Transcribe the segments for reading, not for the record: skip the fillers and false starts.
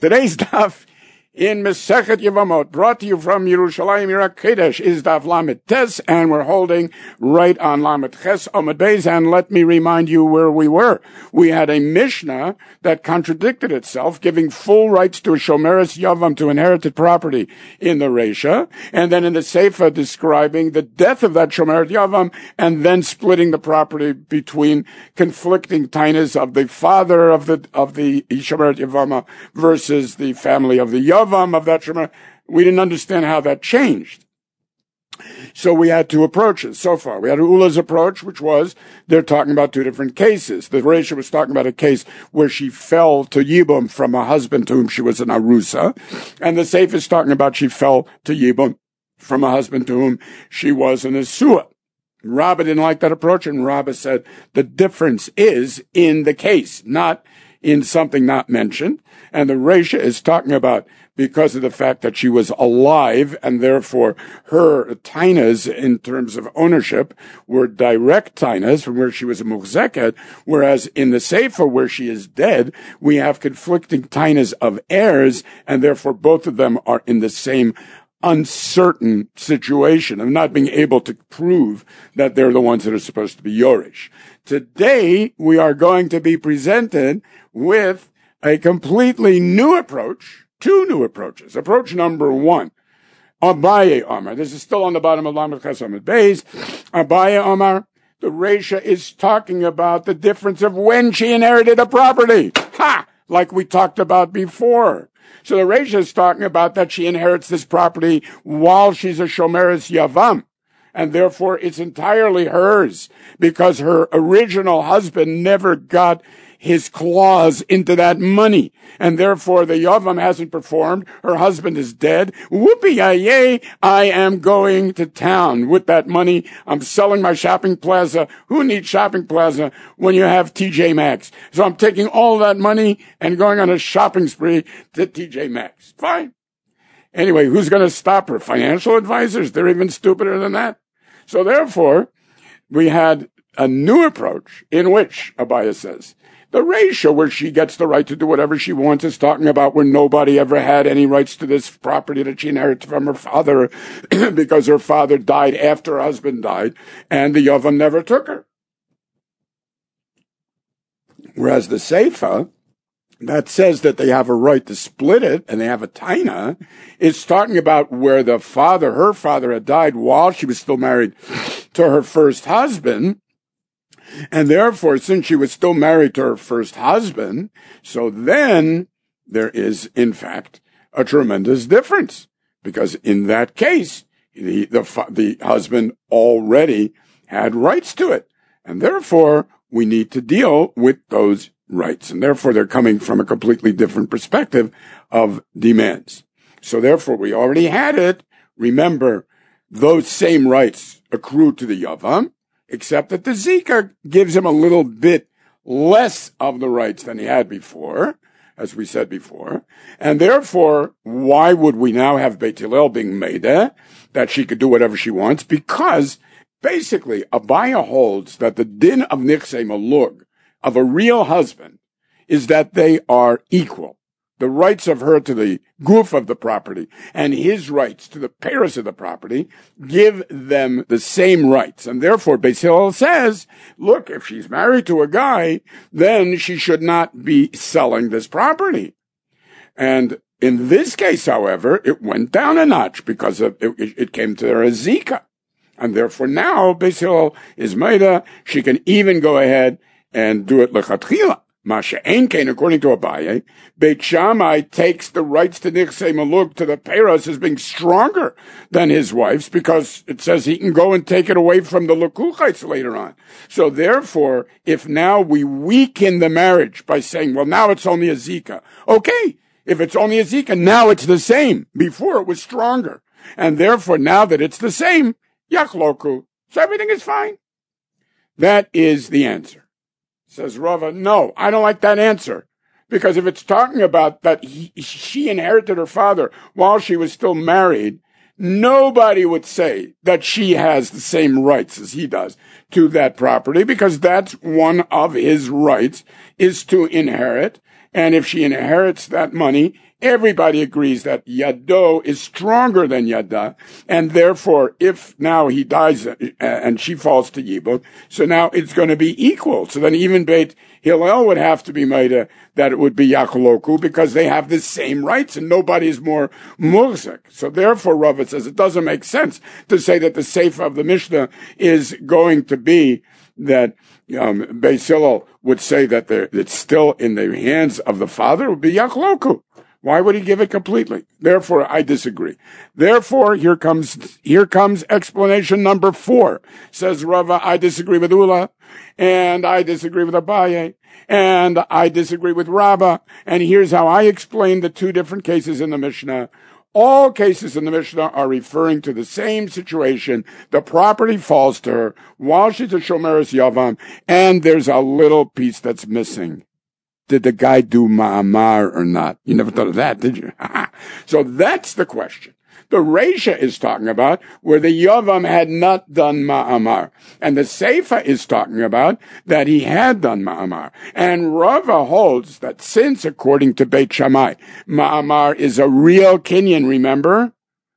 Today's daf in Masechet Yevamot, brought to you from Yerushalayim Yira Kodesh, is daf Lamed Tes, and we're holding right on Lamed Ches Amud Beis. And let me remind you where we were. We had a Mishnah that contradicted itself, giving full rights to a Shomeres Yavam to inherited property in the Reisha, and then in the Seifa describing the death of that Shomeres Yavam, and then splitting the property between conflicting tainas of the father of the Shomeres Yavam versus the family of the Yavam of that Shomer. We didn't understand how that changed. So we had two approaches so far. We had Ula's approach, which was, they're talking about two different cases. The Reisha was talking about a case where she fell to Yibum from a husband to whom she was an Arusa. And the Seif is talking about she fell to Yibum from a husband to whom she was an Asua. Rabbah didn't like that approach, and Rabbah said the difference is in the case, not in something not mentioned. And the Reisha is talking about because of the fact that she was alive, and therefore her tainas in terms of ownership were direct tainas from where she was a muhzeket, whereas in the Seifa where she is dead, we have conflicting tainas of heirs, and therefore both of them are in the same uncertain situation of not being able to prove that they're the ones that are supposed to be Yorish. Today, we are going to be presented with a completely new approach, two new approaches. Approach number one, Abaye Omar. This is still on the bottom of Lamed Ches Amud Beis. Abaye Omar, the Reisha is talking about the difference of when she inherited a property. Ha! Like we talked about before. So the Reisha is talking about that she inherits this property while she's a Shomeres Yavam, and therefore it's entirely hers because her original husband never got his claws into that money, and therefore the Yavam hasn't performed. Her husband is dead. Whoopee-yay, I am going to town with that money. I'm selling my shopping plaza. Who needs shopping plaza when you have TJ Maxx? So I'm taking all that money and going on a shopping spree to TJ Maxx. Fine. Anyway, who's going to stop her? Financial advisors? They're even stupider than that. So therefore, we had a new approach in which, Abaya says, the Reisha, where she gets the right to do whatever she wants, is talking about where nobody ever had any rights to this property that she inherited from her father because her father died after her husband died, and the Yavam never took her. Whereas the Seifa, that says that they have a right to split it, and they have a taina, is talking about where the father, her father, had died while she was still married to her first husband. And therefore, since she was still married to her first husband, so then there is, in fact, a tremendous difference. Because in that case, the husband already had rights to it. And therefore, we need to deal with those rights. And therefore, they're coming from a completely different perspective of demands. So therefore, we already had it. Remember, those same rights accrue to the Yavam, except that the Zika gives him a little bit less of the rights than he had before, as we said before. And therefore, why would we now have Beit Hillel being made that she could do whatever she wants? Because basically, Abaya holds that the din of Nichsei Malug, of a real husband, is that they are equal. The rights of her to the goof of the property and his rights to the peiros of the property give them the same rights. And therefore, Beis Hillel says, look, if she's married to a guy, then she should not be selling this property. And in this case, however, it went down a notch because it came to her as Zika. And therefore now, Beis Hillel is Maida. She can even go ahead and do it lechatchila. Masha Einkein, according to Abaye, Beit Shammai takes the rights to Nichsei Malug to the peiros as being stronger than his wife's because it says he can go and take it away from the Lekuchites later on. So therefore, if now we weaken the marriage by saying, well, now it's only a Zika. Okay, if it's only a Zika, now it's the same. Before it was stronger. And therefore, now that it's the same, Yachloku. So everything is fine. That is the answer. Says Rava, no, I don't like that answer. Because if it's talking about that she inherited her father while she was still married, nobody would say that she has the same rights as he does to that property, because that's one of his rights, is to inherit. And if she inherits that money, everybody agrees that Yado is stronger than Yada. And therefore, if now he dies and she falls to Yibum, so now it's going to be equal. So then even Beit Hillel would have to be made that it would be Yachloku because they have the same rights and nobody is more murzik. So therefore, Rava says it doesn't make sense to say that the Sefer of the Mishnah is going to be that Beis Hillel would say that it's still in the hands of the father. It would be Yachloku. Why would he give it completely? Therefore, I disagree. Therefore, here comes explanation number 4. Says Rava, I disagree with Ula, and I disagree with Abaye, and I disagree with Rabbah, and here's how I explain the 2 different cases in the Mishnah. All cases in the Mishnah are referring to the same situation. The property falls to her while she's a Shomeres Yavam, and there's a little piece that's missing. Did the guy do ma'amar or not? You never thought of that, did you? So that's the question. The Reisha is talking about where the Yavam had not done ma'amar. And the Seifa is talking about that he had done ma'amar. And Rava holds that since, according to Beit Shammai, ma'amar is a real Kinyan, remember?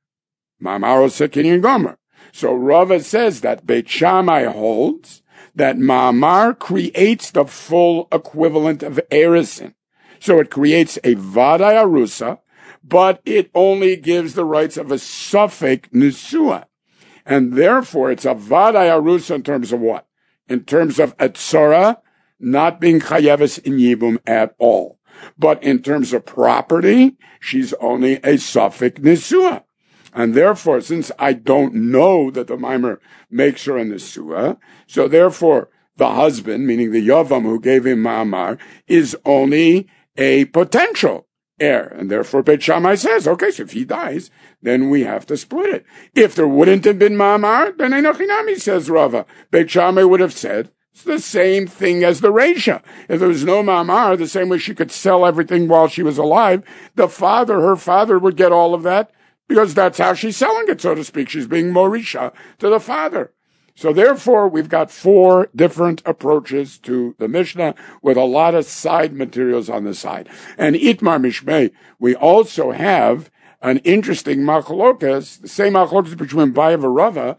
Ma'amar is a Kinyan Gomer. So Rava says that Beit Shammai holds that ma'amar creates the full equivalent of erisin. So it creates a vadai arusa, but it only gives the rights of a suffix nisua. And therefore, it's a vadai arusa in terms of what? In terms of etzora, not being chayeves in yibum at all. But in terms of property, she's only a suffix nisua. And therefore, since I don't know that the mimer makes her a nesua, so therefore the husband, meaning the yavam who gave him ma'amar, is only a potential heir. And therefore Beit Shammai says, okay, so if he dies, then we have to split it. If there wouldn't have been ma'amar, then enochinami, says Rava. Beit Shammai would have said, it's the same thing as the Reisha. If there was no ma'amar, the same way she could sell everything while she was alive, her father would get all of that, because that's how she's selling it, so to speak. She's being Morisha to the father. So therefore, we've got 4 different approaches to the Mishnah with a lot of side materials on the side. And Itmar Mishmei, we also have an interesting machlokas. The same machlokas between Bayev and Rava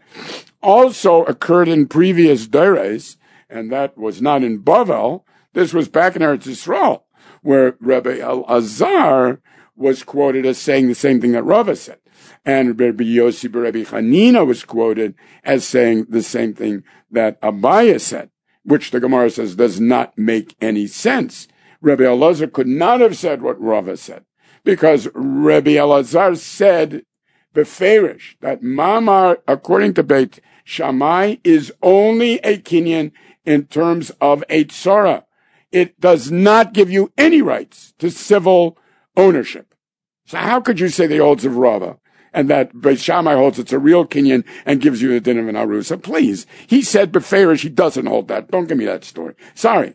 also occurred in previous Deres, and that was not in Bavel. This was back in Eretz Yisrael, where Rabbi Elazar was quoted as saying the same thing that Rava said. And Rabbi Yossi Rabbi Chanina was quoted as saying the same thing that Abaye said, which the Gemara says does not make any sense. Rabbi Elazar could not have said what Rava said, because Rabbi Elazar said beferish that Mamar, according to Beit Shammai, is only a Kinyan in terms of a tzara. It does not give you any rights to civil ownership. So how could you say the holds of Rava and that Beit Shammai holds it's a real Kinyan and gives you the din of an arusa? Please. He said beferish he doesn't hold that. Don't give me that story. Sorry.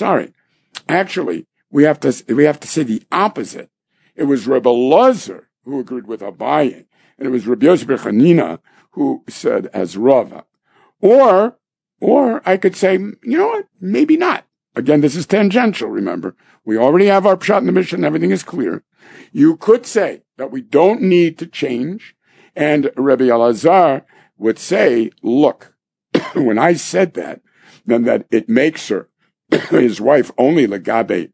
Actually, we have to say the opposite. It was Rabbi Elazar who agreed with Abaye, and it was Rabbi Yossi bar Chanina who said as Rava. Or I could say, you know what? Maybe not. Again, this is tangential, remember. We already have our pshat in the Mishnah, everything is clear. You could say that we don't need to change, and Rabbi Elazar would say, look, when I said that, then that it makes her, his wife, only legabe,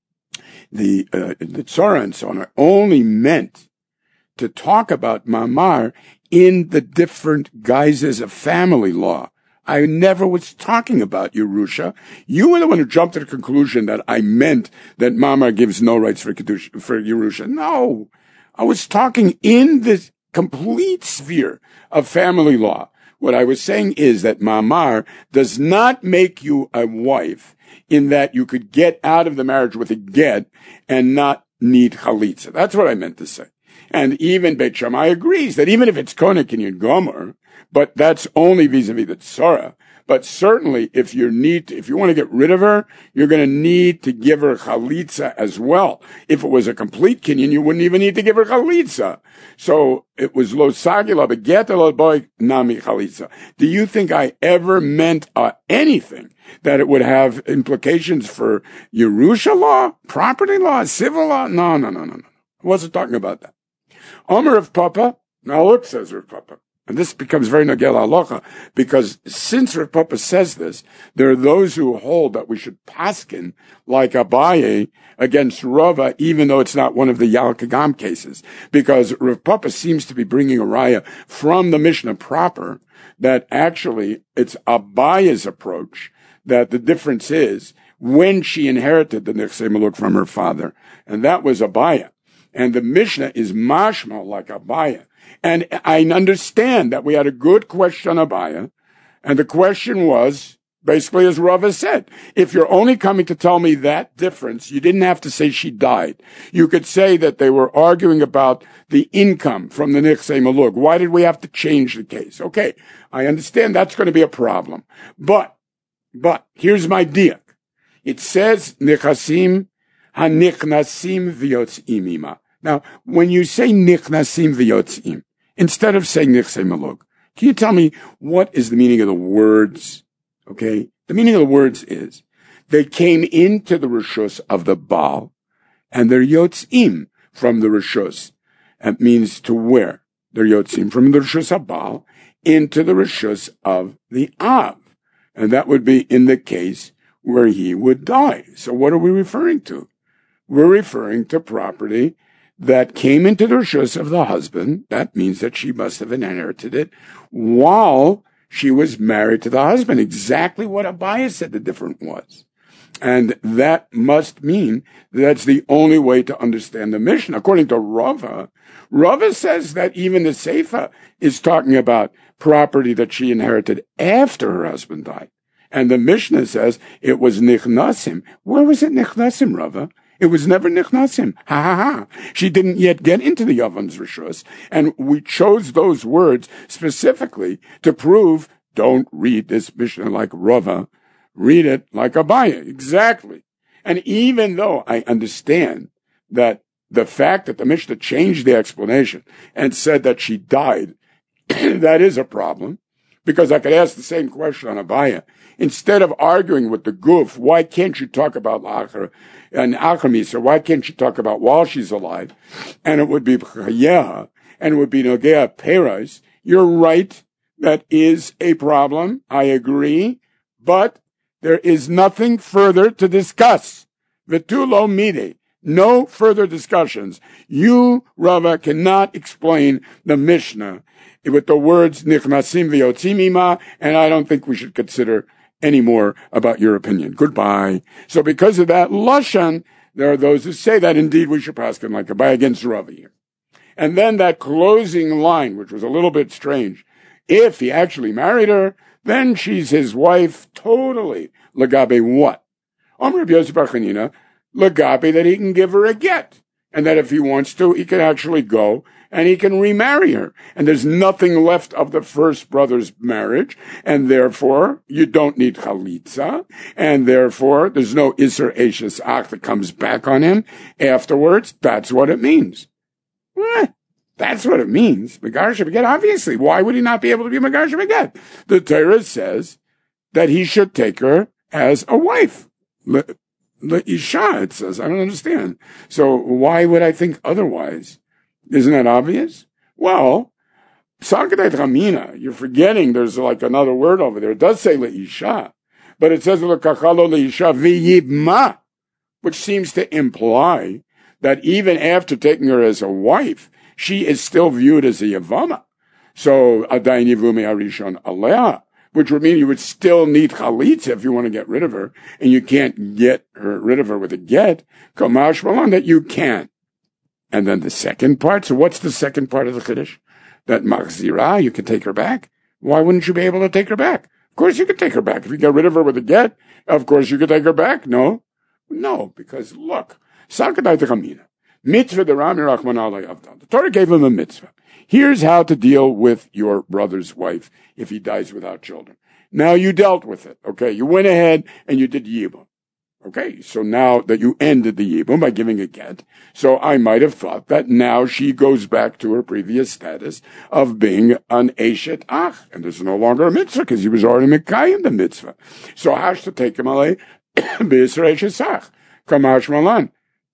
the tzara and so on, are only meant to talk about mamar in the different guises of family law. I never was talking about Yerusha. You were the one who jumped to the conclusion that I meant that Mamar gives no rights for Yerusha. No. I was talking in the complete sphere of family law. What I was saying is that Mamar does not make you a wife in that you could get out of the marriage with a get and not need chalitza. That's what I meant to say. And even Beit Shammai agrees that even if it's konek in your gomer, but that's only vis-a-vis the tzara. But certainly, if you want to get rid of her, you're going to need to give her chalitza as well. If it was a complete kinyan, you wouldn't even need to give her chalitza. So it was lo sagila begeta lo boy nami chalitza. Do you think I ever meant anything that it would have implications for Yerusha law, property law, civil law? No. I wasn't talking about that. Omer of Papa. Now look, says Rav Papa. And this becomes very nagel halacha, because since Rav Papa says this, there are those who hold that we should paskin like Abaye against Rava, even though it's not one of the Yalkagam cases, because Rav Papa seems to be bringing a raya from the Mishnah proper that actually it's Abaye's approach, that the difference is when she inherited the Nechsei Maluk from her father, and that was Abaye. And the Mishnah is mashma like Abaye. And I understand that we had a good question on Abaye, and the question was, basically as Rava said, if you're only coming to tell me that difference, you didn't have to say she died. You could say that they were arguing about the income from the Nechsei Maluk. Why did we have to change the case? Okay, I understand that's going to be a problem. But here's my diak. It says, Nechasim hanichnasim v'yotzim ima. Now, when you say nichnasim v'yotzim, instead of saying nechsei maluk, can you tell me what is the meaning of the words? Okay? The meaning of the words is, they came into the rishus of the Baal, and they're yotzim from the rishus. That means to where? They're yotzim from the rishus of Baal into the rishus of the Av. And that would be in the case where he would die. So what are we referring to? We're referring to property that came into the rishus of the husband. That means that she must have inherited it while she was married to the husband. Exactly what Abaye said the difference was. And that must mean that's the only way to understand the Mishnah. According to Rava says that even the Seifa is talking about property that she inherited after her husband died. And the Mishnah says it was nichnasim. Where was it nichnasim, Rava? It was never nichnasim. Ha. She didn't yet get into the Yavan's rishus. And we chose those words specifically to prove, don't read this Mishnah like Rava. Read it like Abaye. Exactly. And even though I understand that the fact that the Mishnah changed the explanation and said that she died, that is a problem, because I could ask the same question on Abaye. Instead of arguing with the guf, why can't you talk about Achar and Achamisa? Why can't you talk about while she's alive? And it would be Chayeha, and it would be Nogea Peres. You're right. That is a problem. I agree. But there is nothing further to discuss. Vetulo mide. No further discussions. You, Rava, cannot explain the Mishnah with the words nichnasim v'yotzim ima, and I don't think we should consider any more about your opinion. Goodbye. So because of that lashon, there are those who say that indeed we should paskin like Abaye against Rava here. And then that closing line, which was a little bit strange, if he actually married her, then she's his wife totally. Lagabe what? Rabbi Yosef bar Chanina, lagabe that he can give her a get. And that if he wants to, he can actually go and he can remarry her. And there's nothing left of the first brother's marriage. And therefore, you don't need chalitza. And therefore, there's no Isser Eishes Ach that comes back on him afterwards. That's what it means. What? That's what it means. Megarsha Beget, obviously. Why would he not be able to be Megarsha Beget? The Torah says that he should take her as a wife. Isha, it says. I don't understand. So why would I think otherwise? Isn't that obvious? Well, Sakadait Ramina, you're forgetting there's like another word over there. It does say Leisha, but it says Lekachalo Leisha V'yibma, which seems to imply that even after taking her as a wife, she is still viewed as a Yavama. So Adayin Yivumi Arishon Alea, which would mean you would still need chalitza if you want to get rid of her, and you can't get rid of her with a get. Kamash Malon, that you can. And then the second part, so what's the second part of the Chiddush? That Machzira, you can take her back. Why wouldn't you be able to take her back? Of course you could take her back. If you get rid of her with a get, of course you could take her back. No, because look, Sakadai Techamina, mitzvah the Rami Rachman Alay Avdal. The Torah gave him a mitzvah. Here's how to deal with your brother's wife if he dies without children. Now you dealt with it. Okay. You went ahead and you did Yibum. Okay. So now that you ended the Yibum by giving a get, so I might have thought that now she goes back to her previous status of being an Eshet Ach. And there's no longer a mitzvah because he was already Mekayim the mitzvah. So Hashta take him away. B'Yisrael Eshet Ach. Kamash Malan.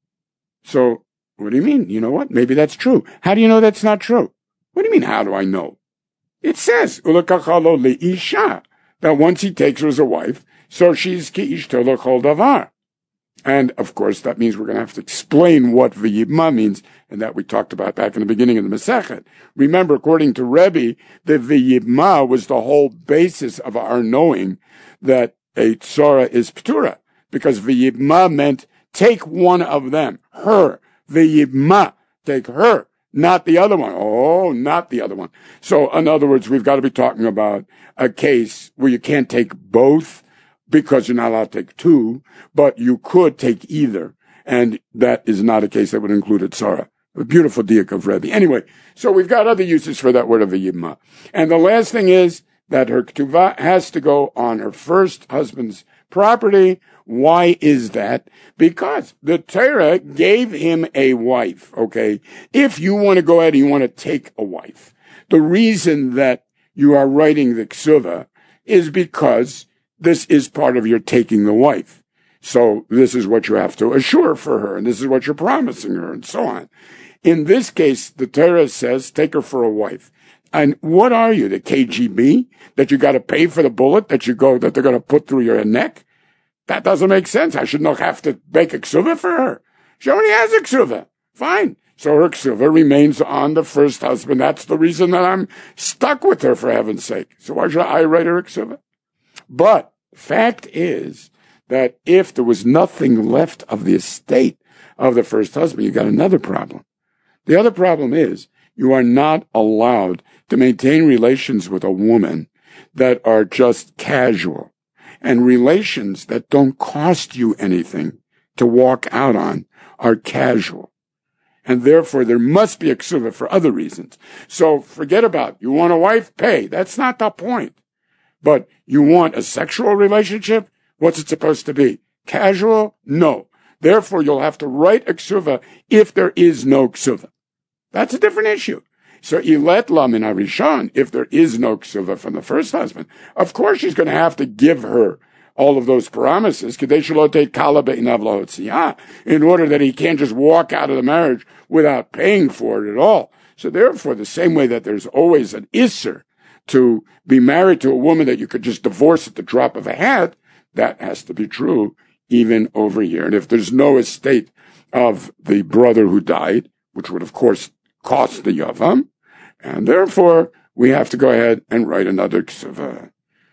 So what do you mean? You know what? Maybe that's true. How do you know that's not true? What do you mean, how do I know? It says, Ulakachalo le'isha, that once he takes her as a wife, so she's ki'ishto l'chol davar. And, of course, that means we're going to have to explain what v'yibma means, and that we talked about back in the beginning of the Masechet. Remember, according to Rebbe, the v'yibma was the whole basis of our knowing that a tzora is p'tura, because v'yibma meant take one of them, her, v'yibma, take her. Not the other one. Oh, not the other one. So, in other words, we've got to be talking about a case where you can't take both because you're not allowed to take two, but you could take either. And that is not a case that would include a tzara. A beautiful diak of Rebbe. Anyway, so we've got other uses for that word of a yibma. And the last thing is that her ketuvah has to go on her first husband's property. Why is that? Because the Torah gave him a wife, okay? If you want to go ahead and you want to take a wife, the reason that you are writing the ksuvah is because this is part of your taking the wife. So this is what you have to assure for her, and this is what you're promising her, and so on. In this case, the Torah says, take her for a wife. And what are you, the KGB? That you got to pay for the bullet that they're going to put through your neck? That doesn't make sense. I should not have to make a ksuvah for her. She already has a ksuvah. Fine. So her ksuvah remains on the first husband. That's the reason that I'm stuck with her, for heaven's sake. So why should I write her a ksuvah? But fact is that if there was nothing left of the estate of the first husband, you got another problem. The other problem is you are not allowed to maintain relations with a woman that are just casual. And relations that don't cost you anything to walk out on are casual. And therefore, there must be a ksuvah for other reasons. So forget about, you want a wife? Pay. That's not the point. But you want a sexual relationship? What's it supposed to be? Casual? No. Therefore, you'll have to write a ksuvah if there is no ksuvah. That's a different issue. So ilet la min harishon, if there is no ksuvah from the first husband, of course she's going to have to give her all of those promises, in order that he can't just walk out of the marriage without paying for it at all. So therefore, the same way that there's always an isser to be married to a woman that you could just divorce at the drop of a hat, that has to be true even over here. And if there's no estate of the brother who died, which would of course cost the yavam, and therefore we have to go ahead and write another ksuvah.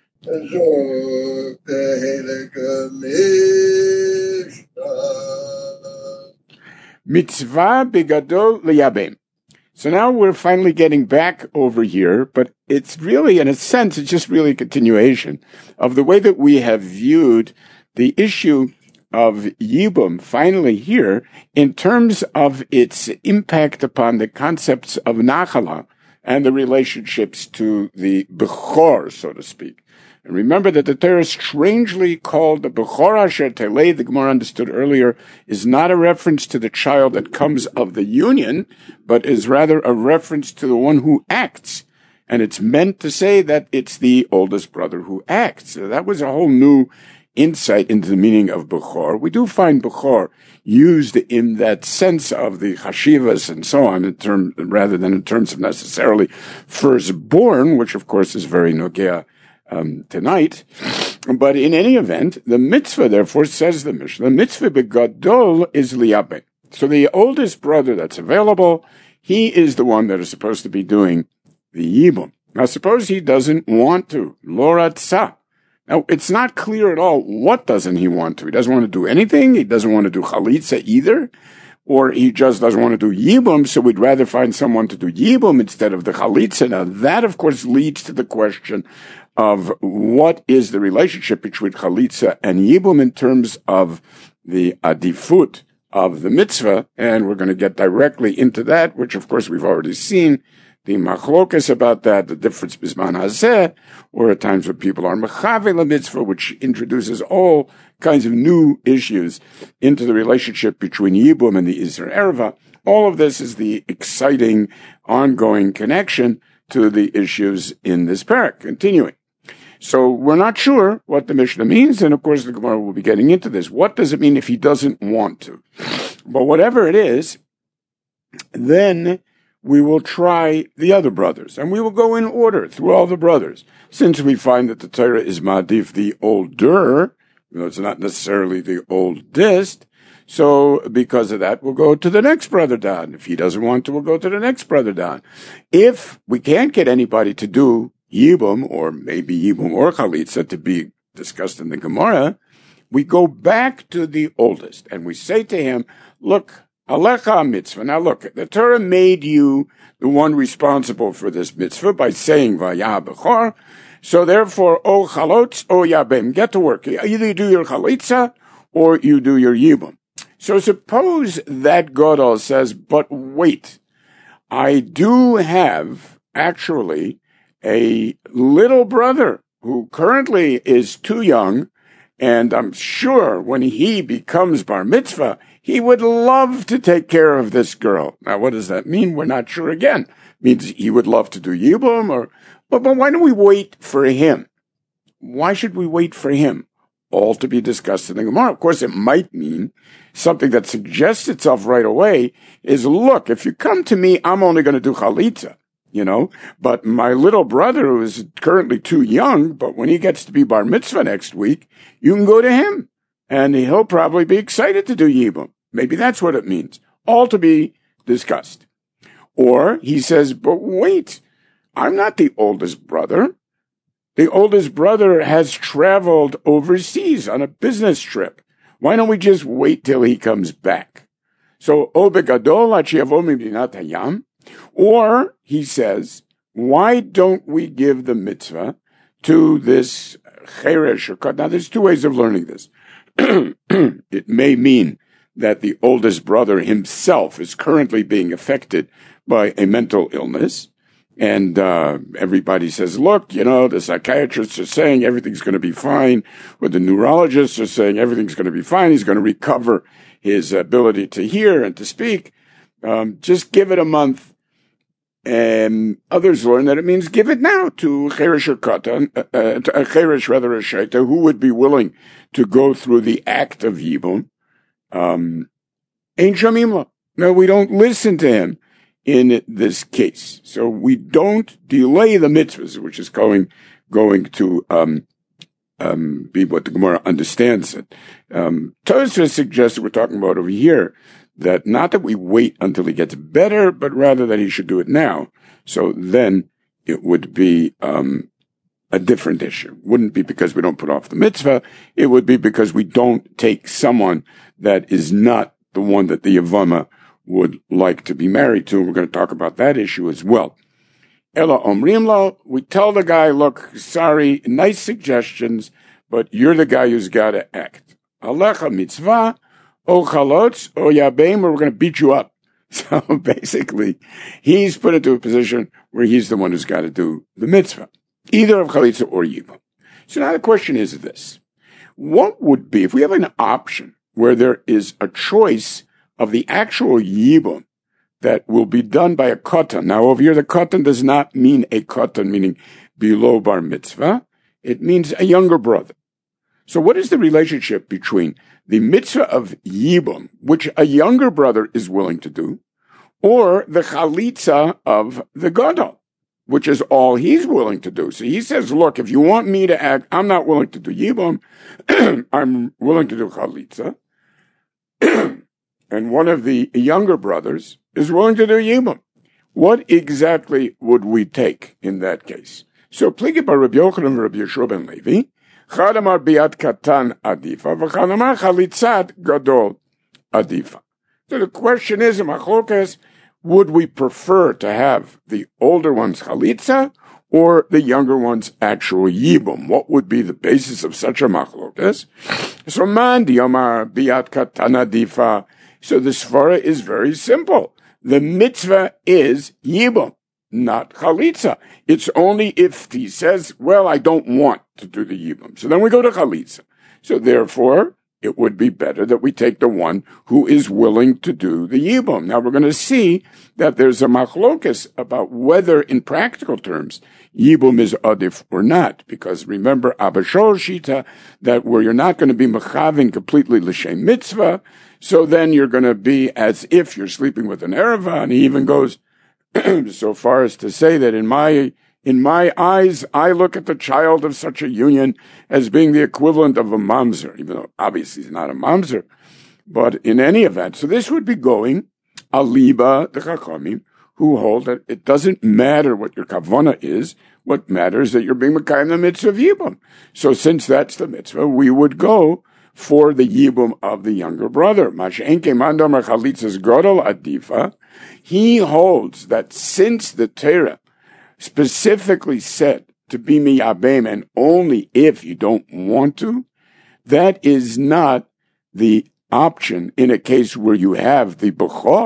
Mitzvah begadol liyabem. So now we're finally getting back over here, but it's really, in a sense, it's just really a continuation of the way that we have viewed the issue of Yibum finally here in terms of its impact upon the concepts of Nachala and the relationships to the Bechor, so to speak. And remember that the Torah strangely called the Bechor Asher Telei, the Gemara understood earlier, is not a reference to the child that comes of the union, but is rather a reference to the one who acts. And it's meant to say that it's the oldest brother who acts. So that was a whole new insight into the meaning of Bechor. We do find Bechor used in that sense of the chashivas and so on, rather than in terms of necessarily firstborn, which of course is very nogea tonight. But in any event, the mitzvah, therefore, says the Mishnah, the mitzvah begadol is liyabe. So the oldest brother that's available, he is the one that is supposed to be doing the yibum. Now, suppose he doesn't want to, lo ratzah. Now, it's not clear at all what doesn't he want to. He doesn't want to do anything. He doesn't want to do chalitza either. Or he just doesn't want to do yibum, so we'd rather find someone to do yibum instead of the chalitza. Now, that, of course, leads to the question of what is the relationship between chalitza and yibum in terms of the adifut of the mitzvah. And we're going to get directly into that, which, of course, we've already seen, the machlokas about that, the difference bisman hazeh, or at times when people are mechaveh la mitzvah, which introduces all kinds of new issues into the relationship between Yibum and the Isser Erva. All of this is the exciting, ongoing connection to the issues in this parak. Continuing. So we're not sure what the Mishnah means, and of course the Gemara will be getting into this. What does it mean if he doesn't want to? But whatever it is, then we will try the other brothers, and we will go in order through all the brothers. Since we find that the Torah is ma'adif the older, it's not necessarily the oldest, so because of that, we'll go to the next brother down. If he doesn't want to, we'll go to the next brother down. If we can't get anybody to do Yibum, or maybe Yibum or Chalitza to be discussed in the Gemara, we go back to the oldest, and we say to him, look, Alecha mitzvah. Now look, the Torah made you the one responsible for this mitzvah by saying Vayah Bechor. So therefore, O Chalotz, O Yabem, get to work. Either you do your Chalitza or you do your Yibum. So suppose that Gadol says, but wait, I do have actually a little brother who currently is too young, and I'm sure when he becomes bar mitzvah, he would love to take care of this girl. Now, what does that mean? We're not sure again. It means he would love to do Yibum, but why don't we wait for him? Why should we wait for him? All to be discussed in the Gemara. Of course, it might mean something that suggests itself right away is, look, if you come to me, I'm only going to do Chalitza, but my little brother who is currently too young, but when he gets to be bar mitzvah next week, you can go to him, and he'll probably be excited to do Yibum. Maybe that's what it means. All to be discussed. Or he says, but wait, I'm not the oldest brother. The oldest brother has traveled overseas on a business trip. Why don't we just wait till he comes back? So, or he says, why don't we give the mitzvah to this cheresh or cut? Now, there's two ways of learning this. It may mean that the oldest brother himself is currently being affected by a mental illness. And everybody says, look, the psychiatrists are saying everything's going to be fine, or the neurologists are saying everything's going to be fine. He's going to recover his ability to hear and to speak. Just give it a month. And others learn that it means give it now to Cheresh or Katan, a Cheresh, rather, a Shaita, who would be willing to go through the act of Yibum. Ein Shamim Lo. No, we don't listen to him in this case. So we don't delay the mitzvahs, which is going to be what the Gemara understands it. Tosfos suggests that we're talking about over here, that not that we wait until he gets better, but rather that he should do it now. So then it would be a different issue. Wouldn't be because we don't put off the mitzvah. It would be because we don't take someone that is not the one that the Yavama would like to be married to. We're going to talk about that issue as well. Ela omrim lo, we tell the guy, look, sorry, nice suggestions, but you're the guy who's got to act. Alecha mitzvah, o chalotz, o yabeim, or we're going to beat you up. So basically, he's put into a position where he's the one who's got to do the mitzvah, either of chalitza or yibum. So now the question is this. What would be, if we have an option where there is a choice of the actual yibum that will be done by a katan. Now over here, the katan does not mean a katan, meaning below bar mitzvah. It means a younger brother. So what is the relationship between the mitzvah of yibum, which a younger brother is willing to do, or the chalitza of the gadol, which is all he's willing to do? So he says, look, if you want me to act, I'm not willing to do yibum. I'm willing to do chalitza. And one of the younger brothers is willing to do Yibum. What exactly would we take in that case? So, Pligi bar Rabbi Yochanan and Rabbi Yeshua ben Levi, Chad amar biat katan adifa, v'chad amar chalitzat gadol adifa. So the question is, machlokas, would we prefer to have the older one's chalitza or the younger one's actual Yibum? What would be the basis of such a machlokas? So, man di amar biat katan adifa. So the svara is very simple. The mitzvah is Yibum. not chalitza. It's only if he says, well, I don't want to do the yibum. So then we go to chalitza. So therefore, it would be better that we take the one who is willing to do the yibum. Now we're going to see that there's a machlokes about whether, in practical terms, yibum is adif or not. Because remember, Abba Shaul shita, that where you're not going to be mechavin completely l'shem mitzvah, so then you're going to be as if you're sleeping with an ereva, and he even goes so far as to say that in my eyes, I look at the child of such a union as being the equivalent of a mamzer, even though obviously he's not a mamzer. But in any event, so this would be going aliba the chachamim, who hold that it doesn't matter what your kavana is. What matters is that you're being mekayim the mitzvah of yibum. So since that's the mitzvah, we would go for the yibum of the younger brother. He holds that since the Torah specifically said to be miyabem and only if you don't want to, that is not the option in a case where you have the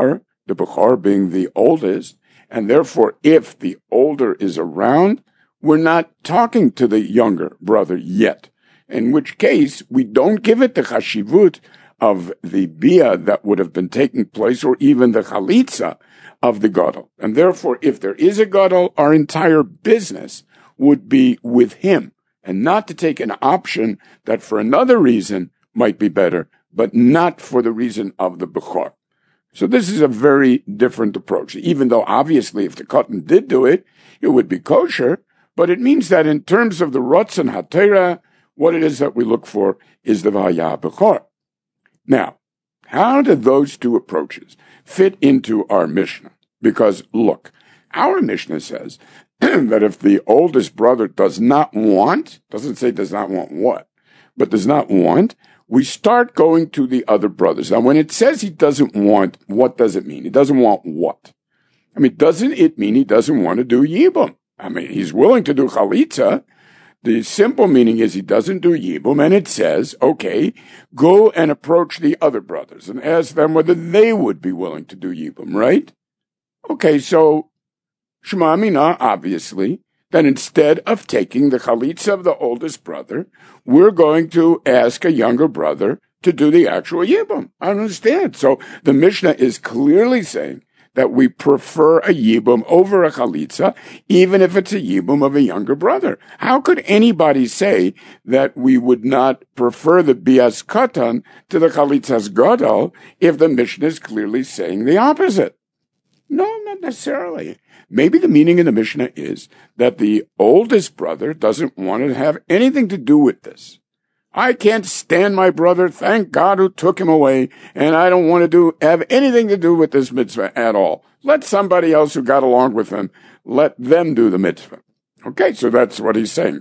Bechor being the oldest, and therefore if the older is around, we're not talking to the younger brother yet. In which case, we don't give it the chashivut of the bia that would have been taking place, or even the chalitza of the gadol. And therefore, if there is a gadol, our entire business would be with him, and not to take an option that for another reason might be better, but not for the reason of the bechor. So this is a very different approach. Even though obviously if the katan did do it, it would be kosher, but it means that in terms of the Ratzon HaTorah, what it is that we look for is the Vayah Bechor. Now, how do those two approaches fit into our Mishnah? Because look, our Mishnah says that if the oldest brother does not want, doesn't say does not want what, but does not want, we start going to the other brothers. Now, when it says he doesn't want, what does it mean? He doesn't want what? I mean, doesn't it mean he doesn't want to do Yibum? I mean, he's willing to do Chalitza. The simple meaning is he doesn't do Yibum, and it says, okay, go and approach the other brothers and ask them whether they would be willing to do Yibum, right? Okay, so Shema Mina, obviously, that instead of taking the Chalitza of the oldest brother, we're going to ask a younger brother to do the actual Yibum. I don't understand. So the Mishnah is clearly saying that we prefer a Yibum over a Chalitza, even if it's a Yibum of a younger brother. How could anybody say that we would not prefer the Bias Katan to the Chalitzas Gadol if the Mishnah is clearly saying the opposite? No, not necessarily. Maybe the meaning in the Mishnah is that the oldest brother doesn't want to have anything to do with this. I can't stand my brother, thank God who took him away, and I don't want to have anything to do with this mitzvah at all. Let somebody else who got along with him, let them do the mitzvah. Okay, so that's what he's saying.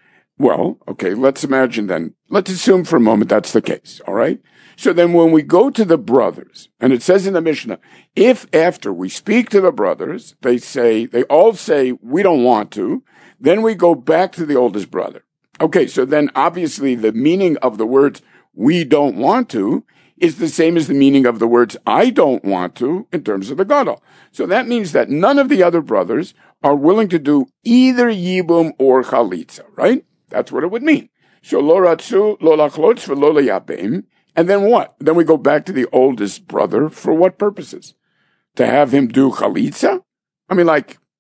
Well, okay, let's imagine then, let's assume for a moment that's the case, all right? So then when we go to the brothers, and it says in the Mishnah, if after we speak to the brothers, they all say, we don't want to, then we go back to the oldest brother. Okay, so then obviously the meaning of the words, we don't want to, is the same as the meaning of the words, I don't want to, in terms of the gadol. So that means that none of the other brothers are willing to do either Yibum or Chalitza, right? That's what it would mean. So lo ratzu, lo lachlotz, v'lo leyabim. And then what? Then we go back to the oldest brother for what purposes? To have him do Chalitza? I mean,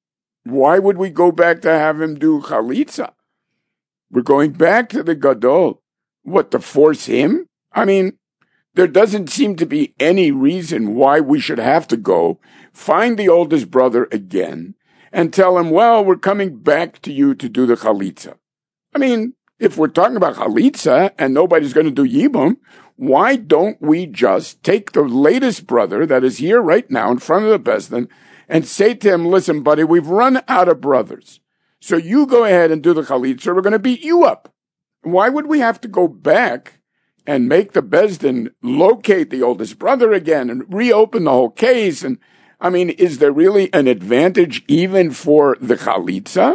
why would we go back to have him do Chalitza? We're going back to the Gadol. What, to force him? I mean, there doesn't seem to be any reason why we should have to go find the oldest brother again and tell him, well, we're coming back to you to do the Chalitza. I mean, if we're talking about Chalitza and nobody's going to do Yibum, why don't we just take the latest brother that is here right now in front of the Beis Din and say to him, listen, buddy, we've run out of brothers. So you go ahead and do the Chalitza, we're going to beat you up. Why would we have to go back and make the Beis Din locate the oldest brother again and reopen the whole case? And I mean, is there really an advantage even for the Chalitza?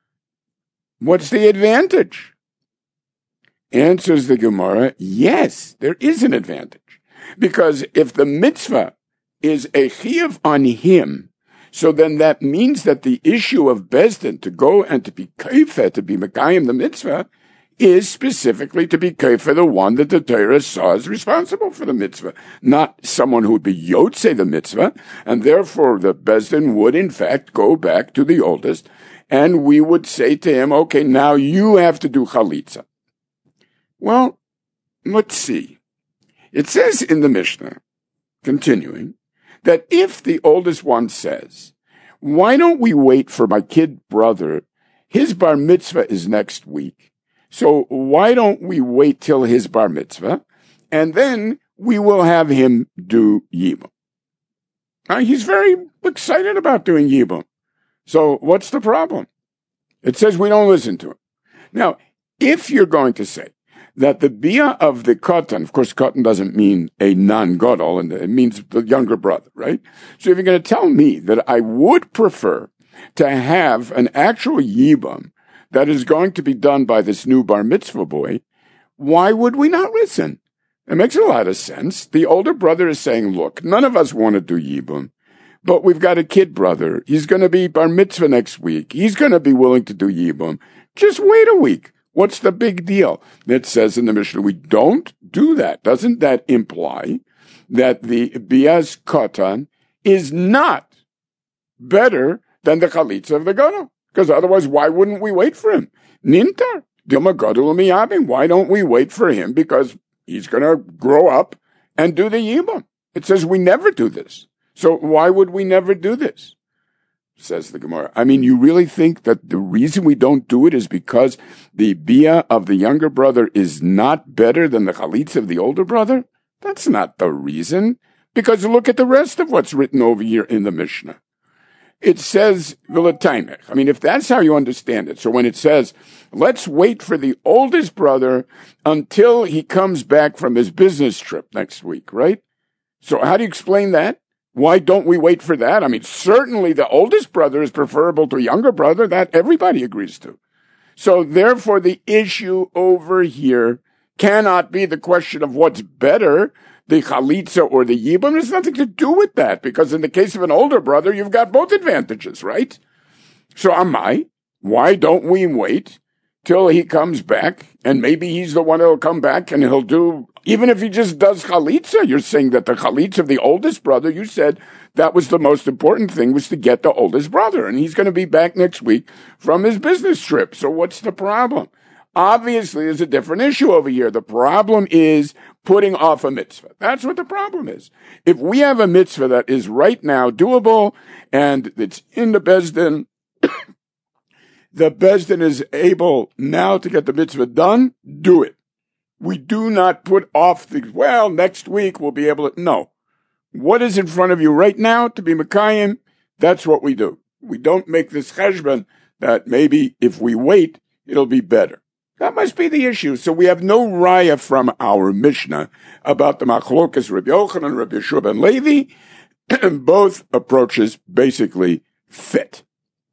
What's the advantage? Answers the Gemara, yes, there is an advantage. Because if the mitzvah is a chiyuv on him, So then that means that the issue of Bezdin to go and to be kaifa, to be Mekayim the mitzvah, is specifically to be kaifa, the one that the Torah saw as responsible for the mitzvah, not someone who would be yotze the mitzvah, and therefore the Bezdin would in fact go back to the oldest, and we would say to him, okay, now you have to do chalitza. Well, let's see. It says in the Mishnah, continuing, that if the oldest one says, why don't we wait for my kid brother? His bar mitzvah is next week. So why don't we wait till his bar mitzvah? And then we will have him do yibum. Now, he's very excited about doing yibum. So what's the problem? It says we don't listen to him. Now, if you're going to say that the bia of the katan, of course, katan doesn't mean a non-gadol, and it means the younger brother, right? So if you're going to tell me that I would prefer to have an actual yibum that is going to be done by this new bar mitzvah boy, why would we not listen? It makes a lot of sense. The older brother is saying, look, none of us want to do yibum, but we've got a kid brother. He's going to be bar mitzvah next week. He's going to be willing to do yibum. Just wait a week. What's the big deal? It says in the Mishnah, we don't do that. Doesn't that imply that the bias katan is not better than the chalitza of the gadol? Because otherwise, why wouldn't we wait for him? Nintar, dilma gadol miyabim. Why don't we wait for him? Because he's going to grow up and do the yibum. It says we never do this. So why would we never do this? Says the Gemara. I mean, you really think that the reason we don't do it is because the bia of the younger brother is not better than the chalitza of the older brother? That's not the reason. Because look at the rest of what's written over here in the Mishnah. It says, V'lataimech. I mean, if that's how you understand it. So when it says, let's wait for the oldest brother until he comes back from his business trip next week, right? So how do you explain that? Why don't we wait for that? I mean, certainly the oldest brother is preferable to a younger brother. That everybody agrees to. So therefore, the issue over here cannot be the question of what's better, the chalitza or the yibum. There's nothing to do with that, because in the case of an older brother, you've got both advantages, right? So why don't we wait till he comes back, and maybe he's the one who'll come back and he'll do, even if he just does chalitza, you're saying that the chalitza of the oldest brother, you said that was the most important thing, was to get the oldest brother, and he's going to be back next week from his business trip. So what's the problem? Obviously, there's a different issue over here. The problem is putting off a mitzvah. That's what the problem is. If we have a mitzvah that is right now doable, and it's in the Bezdin, the Bezdin is able now to get the mitzvah done, do it. We do not put off next week we'll be able to. No. What is in front of you right now to be Mekayim, that's what we do. We don't make this cheshbon that maybe if we wait, it'll be better. That must be the issue. So we have no raya from our Mishnah about the machlokas Rabbi Yochanan, Rabbi Yeshua ben Levi. Both approaches basically fit.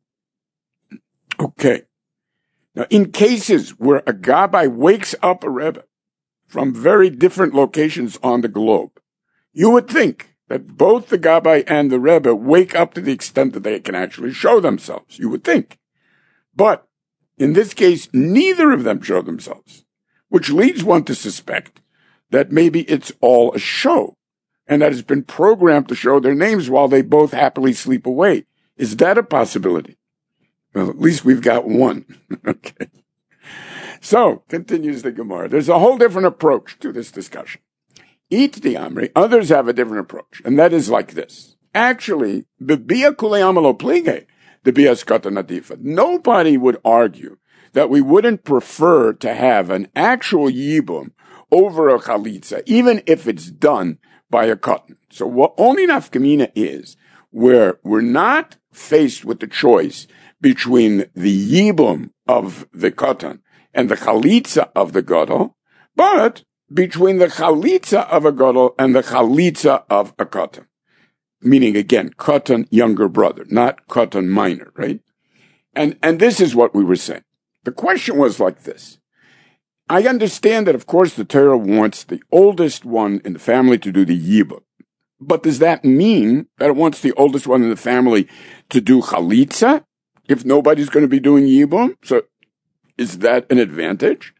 Okay. Now, in cases where a gabbai wakes up a rebbe from very different locations on the globe, you would think that both the gabbai and the rebbe wake up to the extent that they can actually show themselves. You would think. But in this case, neither of them show themselves, which leads one to suspect that maybe it's all a show, and that it's been programmed to show their names while they both happily sleep away. Is that a possibility? Well, at least we've got one. Okay. So, continues the Gemara, there's a whole different approach to this discussion. Eat the Amri, others have a different approach, and that is like this. Actually, b'bia kulei amalo plige, the bias katan adifa. Nobody would argue that we wouldn't prefer to have an actual yibum over a chalitza, even if it's done by a katan. So what only nafkamina is, where we're not faced with the choice between the yibum of the katan and the chalitza of the gadol, but between the chalitza of a gadol and the chalitza of a katan. Meaning, again, katan younger brother, not katan minor, right? And this is what we were saying. The question was like this. I understand that, of course, the Torah wants the oldest one in the family to do the yibum. But does that mean that it wants the oldest one in the family to do chalitza if nobody's going to be doing yibum? So is that an advantage?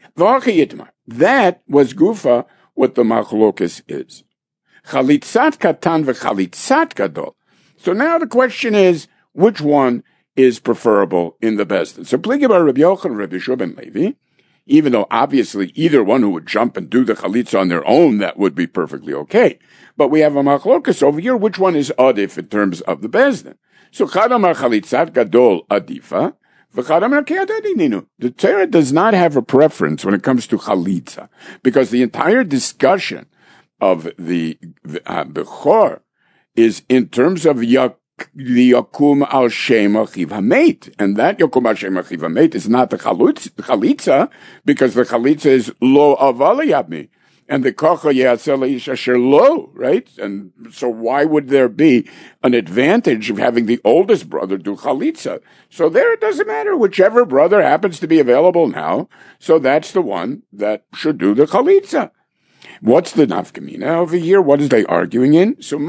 That was gufa what the machlokes is. Chalitzat katan v'chalitzat gadol. So now the question is, which one is preferable in the best? So Pligabar Rabbi Yochanan, Rabbi Yeshua ben Levi, even though obviously either one who would jump and do the chalitza on their own, that would be perfectly okay. But we have a machlokas over here, which one is adif in terms of the bezdin? So chadamar chalitzat gadol adifa, v'chadamar ke'adadininu. The Torah does not have a preference when it comes to chalitza, because the entire discussion of the Bechor is in terms of the Yakum al Shem Achiv Hamet. And that Yakum al Shem Achiv Hamet is not the Chalitza, because the Chalitza is Lo Avala Yabmi. And the Kocha Yasel Ish Asher Lo, right? And so why would there be an advantage of having the oldest brother do Chalitza? So there it doesn't matter, whichever brother happens to be available now, so that's the one that should do the Chalitza. What's the nafkamina over here? What is they arguing in? So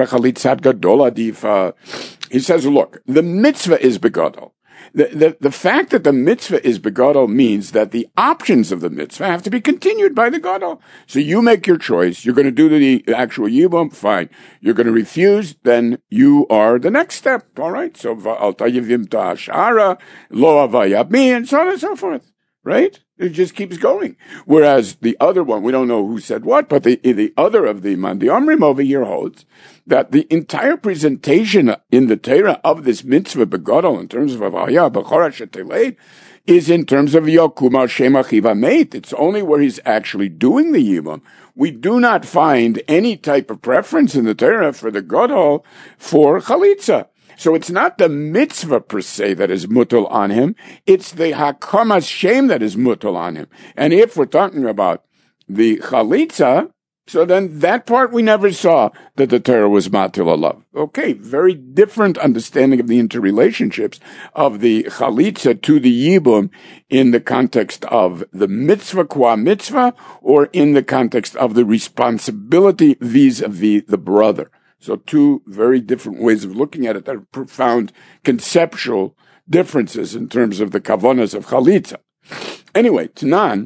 he says, look, the mitzvah is begadol. The fact that the mitzvah is begadol means that the options of the mitzvah have to be continued by the gadol. So you make your choice. You're going to do the actual yibum, fine. You're going to refuse, then you are the next step. All right. So al tayivim ta'ashara, lo avayabmi, and so on and so forth. Right? It just keeps going. Whereas the other one, we don't know who said what, but the other of the Mandi Omrim over here holds that the entire presentation in the Torah of this mitzvah begadol in terms of Avaya, Bechora Sheteled, is in terms of Yakum al Shem Achiv Hamet. It's only where he's actually doing the Yibum. We do not find any type of preference in the Torah for the gadol for Chalitza. So it's not the mitzvah per se that is mutal on him. It's the hakamas shem that is mutal on him. And if we're talking about the chalitza, so then that part we never saw that the Torah was matil alav. Okay, very different understanding of the interrelationships of the chalitza to the yibum in the context of the mitzvah qua mitzvah or in the context of the responsibility vis-a-vis the brother. So two very different ways of looking at it that are profound conceptual differences in terms of the kavanas of chalitza. Anyway, Tanan,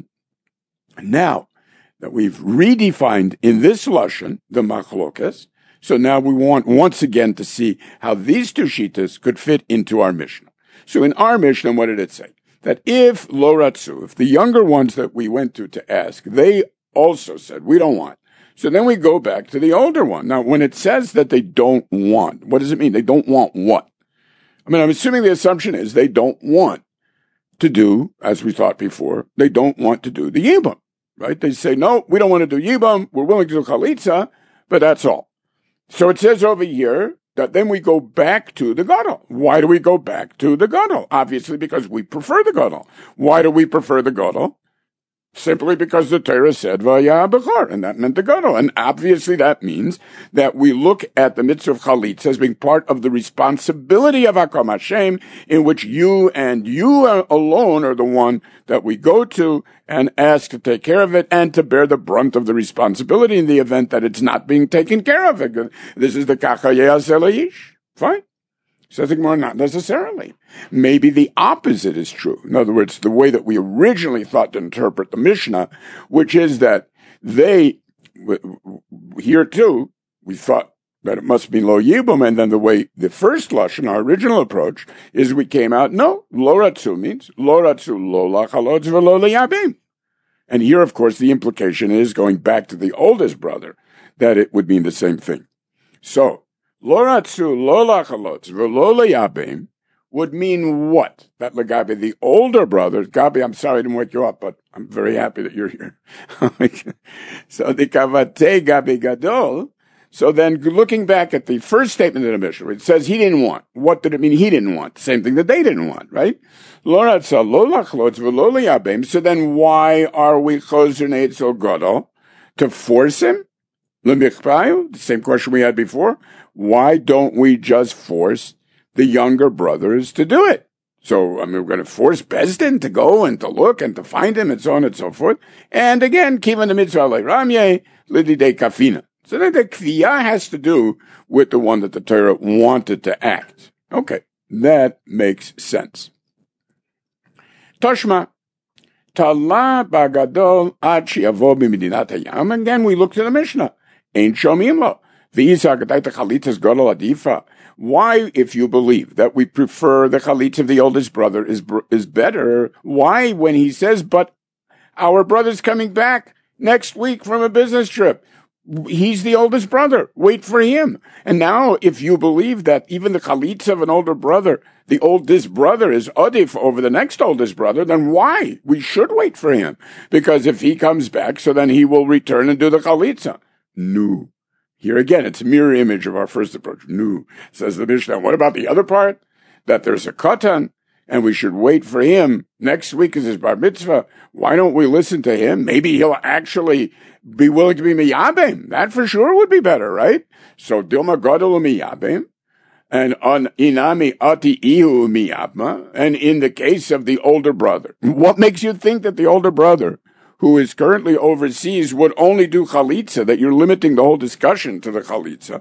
now that we've redefined in this lashon the machlokas, so now we want once again to see how these two shitas could fit into our Mishnah. So in our Mishnah, what did it say? That if lo ratzu, if the younger ones that we went to ask, they also said, we don't want. So then we go back to the older one. Now, when it says that they don't want, what does it mean? They don't want what? I mean, I'm assuming the assumption is they don't want to do, as we thought before, they don't want to do the yibum, right? They say, no, we don't want to do yibum. We're willing to do chalitza, but that's all. So it says over here that then we go back to the gadol. Why do we go back to the gadol? Obviously, because we prefer the gadol. Why do we prefer the gadol? Simply because the Torah said, Vaya Bechor, and that meant the gadol. And obviously that means that we look at the mitzvah of chalitza as being part of the responsibility of Hakam Hashem, in which you and you alone are the one that we go to and ask to take care of it and to bear the brunt of the responsibility in the event that it's not being taken care of. This is the Kachayeh Selayish. Fine. Says the Gemara, not necessarily. Maybe the opposite is true. In other words, the way that we originally thought to interpret the Mishnah, which is that they, here too, we thought that it must be lo yibum, and then the way the first lashon, our original approach, is we came out, no, lo ratzu means lo ratzu lo lachalotz v'lo liyabim. And here, of course, the implication is, going back to the oldest brother, that it would mean the same thing. So, lo ratzu lo lachalotz v'lo liyabim would mean what? That Gabi, the older brother, Gabi, I'm sorry I didn't wake you up, but I'm very happy that you're here. So the Kavate Gabi Gadol. So then looking back at the first statement of the Mishnah, it says he didn't want. What did it mean he didn't want? Same thing that they didn't want, right? Lo ratza lo lachlotz v'lo liyabim. So then why are we chozer neitzel gadol? To force him? The same question we had before. Why don't we just force the younger brothers to do it? So, I mean, we're going to force Bezdin to go and to look and to find him and so on and so forth. And again, kivan the mitzvah le ramye lididei kafina. So then the kviyah has to do with the one that the Torah wanted to act. Okay, that makes sense. Toshma. Tala bagadol ad shiavo b'medinat hayam. Again, we look to the Mishnah. Ein shomim lo. V'yisa gadayta chalitzas gadol adifa. Why, if you believe that we prefer the chalitza of the oldest brother is better, why, when he says, but our brother's coming back next week from a business trip, he's the oldest brother, wait for him. And now, if you believe that even the chalitza of an older brother, the oldest brother is adif over the next oldest brother, then why? We should wait for him. Because if he comes back, so then he will return and do the chalitza. No. Here again, it's a mirror image of our first approach. No, says the Mishnah. What about the other part? That there's a katan, and we should wait for him. Next week is his bar mitzvah. Why don't we listen to him? Maybe he'll actually be willing to be miyabim. That for sure would be better, right? So, dilma gadol miyabim, and on inami ati ihu miyabma, and in the case of the older brother. What makes you think that the older brother, who is currently overseas, would only do chalitza, that you're limiting the whole discussion to the chalitza?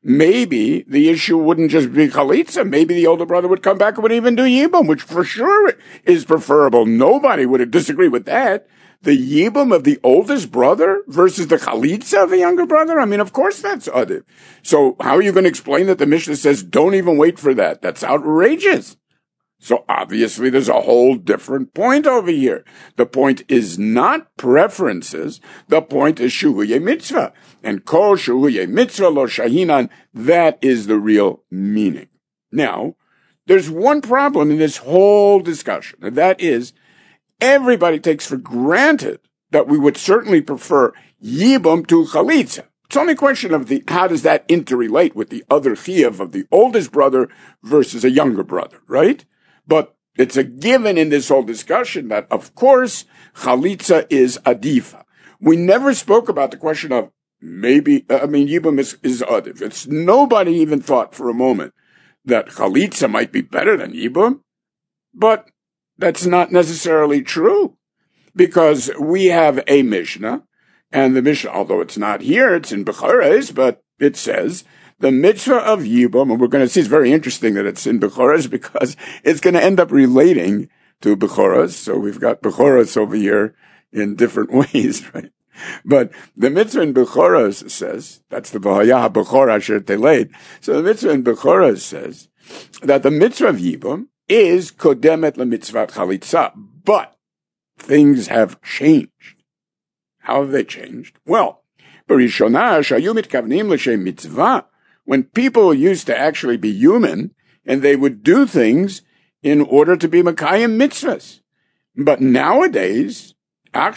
Maybe the issue wouldn't just be chalitza. Maybe the older brother would come back and would even do yibum, which for sure is preferable. Nobody would disagree with that. The yibum of the oldest brother versus the chalitza of the younger brother? I mean, of course that's adif. So how are you going to explain that the Mishnah says don't even wait for that? That's outrageous. So obviously there's a whole different point over here. The point is not preferences. The point is shuhuye mitzvah. And kol shuhuye mitzvah lo shahinan. That is the real meaning. Now, there's one problem in this whole discussion, and that is everybody takes for granted that we would certainly prefer yibum to chalitza. It's only a question of how does that interrelate with the other chiyuv of the oldest brother versus a younger brother, right? But it's a given in this whole discussion that, of course, chalitza is adifa. We never spoke about the question of yibum is adif. It's nobody even thought for a moment that chalitza might be better than yibum, but that's not necessarily true, because we have a Mishnah, and the Mishnah, although it's not here, it's in Bechoros, but it says the mitzvah of yibum, and we're going to see it's very interesting that it's in Bechoros because it's going to end up relating to Bechoros. So we've got Bechoros over here in different ways, right? But the mitzvah in Bechoros says, that's the V'haya Bechor Asher Teleid. So the mitzvah in Bechoros says that the mitzvah of yibum is kodemet lemitzvat chalitza, but things have changed. How have they changed? Well, b'rishona shayu mitkavnim l'shem mitzvah, when people used to actually be human, and they would do things in order to be makayim mitzvahs. But nowadays, now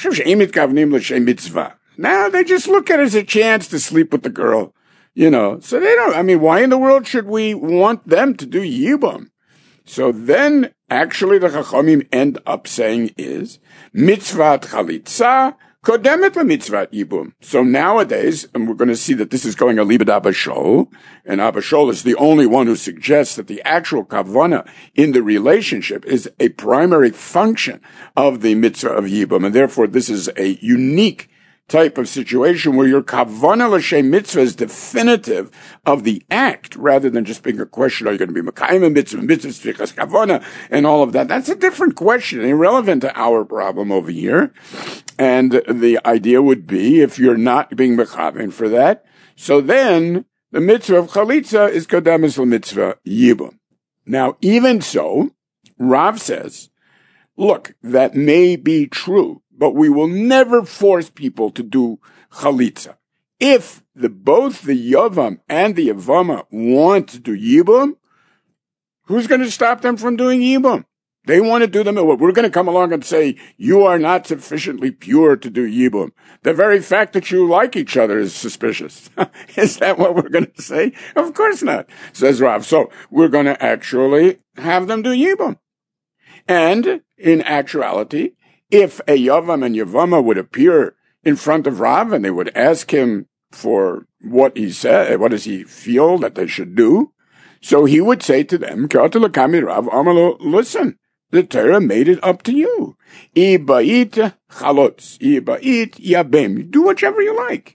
they just look at it as a chance to sleep with the girl, so they don't, why in the world should we want them to do yibum? So then, actually, the Chachamim end up saying is, mitzvat chalitza kodemet mitzvat yibum. So nowadays, and we're going to see that this is going alibad Abba Shaul, and Abba Shaul is the only one who suggests that the actual kavanah in the relationship is a primary function of the mitzvah of yibum, and therefore this is a unique type of situation where your kavanah l'shem mitzvah is definitive of the act, rather than just being a question, are you going to be makayim mitzvah tzrichas kavanah, and all of that. That's a different question, irrelevant to our problem over here. And the idea would be, if you're not being makayim for that, so then the mitzvah of chalitza is kodamis l'mitzvah yibum. Now, even so, Rav says, look, that may be true, but we will never force people to do chalitza. If both the yavam and the yavama want to do yibum, who's going to stop them from doing yibum? They want to do them. We're going to come along and say, you are not sufficiently pure to do yibum. The very fact that you like each other is suspicious. Is that what we're going to say? Of course not, says Rav. So we're going to actually have them do yibum. And in actuality, if a Yavam and Yavama would appear in front of Rav and they would ask him for what he said, what does he feel that they should do, so he would say to them, listen, the Torah made it up to you. Ibait chalotz, ibait yabem. Do whichever you like.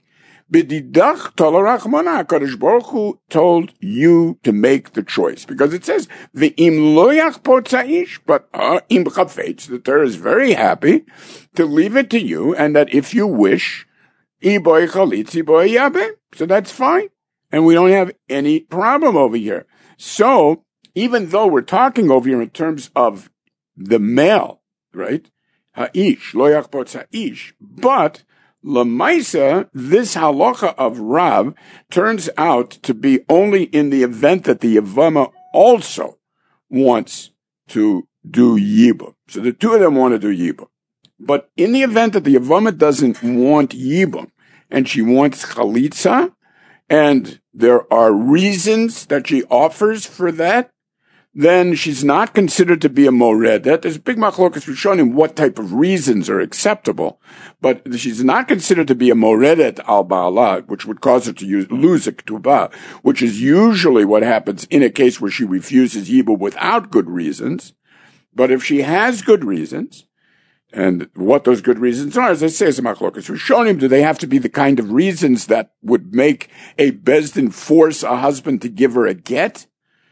B'didach tolarachmana. HaKadosh Baruch Hu told you to make the choice. Because it says, V'im lo yachpot za'ish, but im chafetz, the Torah is very happy to leave it to you, and that if you wish, iboy chalitz, iboy yabe. So that's fine. And we don't have any problem over here. So, even though we're talking over here in terms of the male, right? Ha'ish, lo yachpot za'ish. But, Lamaisa, this halacha of Rav turns out to be only in the event that the Yavama also wants to do Yibum. So the two of them want to do Yibum. But in the event that the Yavama doesn't want Yibum, and she wants Chalitza, and there are reasons that she offers for that, then she's not considered to be a moredet. There's a big machlokas rishonim what type of reasons are acceptable, but she's not considered to be a moredet al ba'ala, which would cause her to lose a ketubah, which is usually what happens in a case where she refuses yibum without good reasons. But if she has good reasons, and what those good reasons are, as I say, as a machlokas rishonim, do they have to be the kind of reasons that would make a bezdin force a husband to give her a get?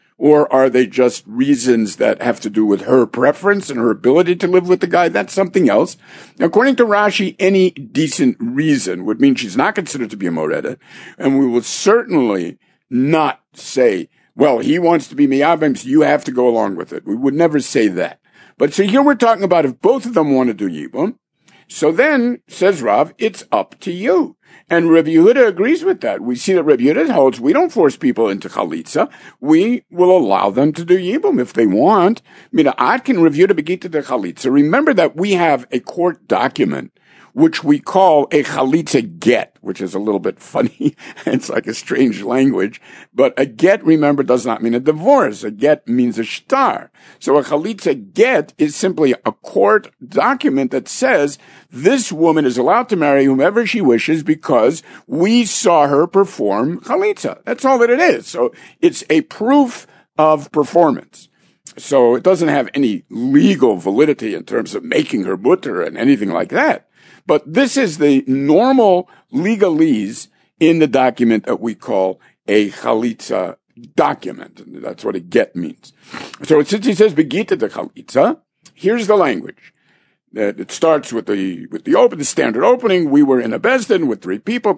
Or are they just reasons that have to do with her preference and her ability to live with the guy? That's something else. According to Rashi, any decent reason would mean she's not considered to be a moreda. And we will certainly not say, well, he wants to be miyabim, so you have to go along with it. We would never say that. But so here we're talking about if both of them want to do yibum. So then, says Rav, it's up to you. And Rabbi Yehuda agrees with that. We see that Rabbi Yehuda holds we don't force people into chalitza. We will allow them to do yibum if they want. Ad can Rabbi Yehuda begita the chalitza. Remember that we have a court document which we call a chalitza get, which is a little bit funny. It's like a strange language. But a get, remember, does not mean a divorce. A get means a shtar. So a chalitza get is simply a court document that says this woman is allowed to marry whomever she wishes because we saw her perform chalitza. That's all that it is. So it's a proof of performance. So it doesn't have any legal validity in terms of making her mutter and anything like that. But this is the normal legalese in the document that we call a chalitza document. And that's what a get means. So since he says begita de chalitza, here's the language. It starts with the standard opening. We were in a bezdin with 3 people,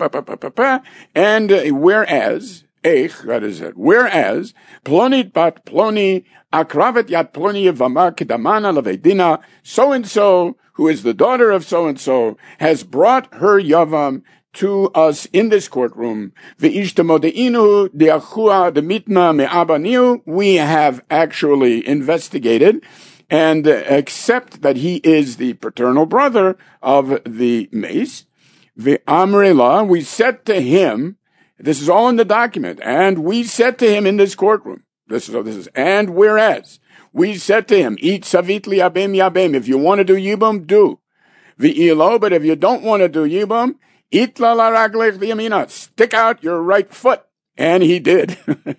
and whereas, that is it. Whereas, plonit bat ploni, akravet yat ploni yevama kedamana levedina, so-and-so, who is the daughter of so-and-so, has brought her yavam to us in this courtroom. Ve'ishtamodeinu de'achua demitna me'abaniu. We have actually investigated and accept that he is the paternal brother of the mace. Ve'amrela, we said to him, this is all in the document, and we said to him in this courtroom, and whereas, we said to him, eat savit liyabim yabim. If you want to do yibum, do. V'ilo, but if you don't want to do yibum, eat la raglech yamina. Stick out your right foot. And he did.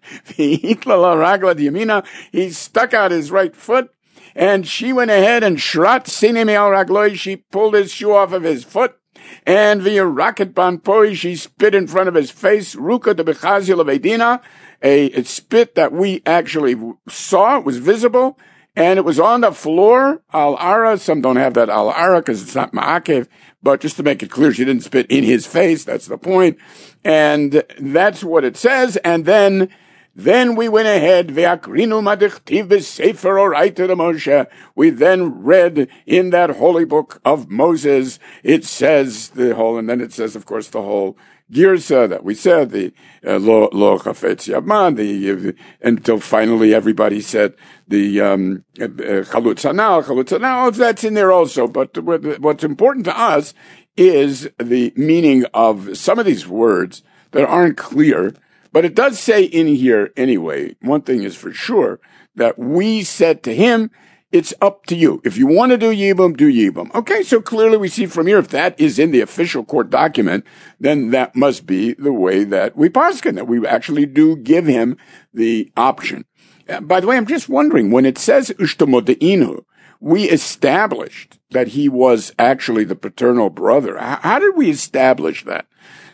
Eat la ragla yamina. He stuck out his right foot, and she went ahead and shrat sinemi al ragloi. She pulled his shoe off of his foot. And via rocket banpoi, she spit in front of his face. Ruka de bechazil of Edina. A spit that we actually saw. It was visible, and it was on the floor. Al-Ara, some don't have that Al-Ara because it's not Ma'akev, but just to make it clear, she didn't spit in his face. That's the point. And that's what it says. And then we went ahead. Ve'akrinu madichtiv b'sefer oraita de Moshe. We then read in that holy book of Moses. It says and then it says, of course, the whole Girsa that we said, the lo chafetz yaman, until finally everybody said the chalutz hanal, that's in there also. But what's important to us is the meaning of some of these words that aren't clear. But it does say in here anyway, one thing is for sure, that we said to him, it's up to you. If you want to do yibum, do yibum. Okay, so clearly we see from here, if that is in the official court document, then that must be the way that we paskin, that we actually do give him the option. By the way, I'm just wondering, when it says ushtamodeinu, we established that he was actually the paternal brother. How did we establish that?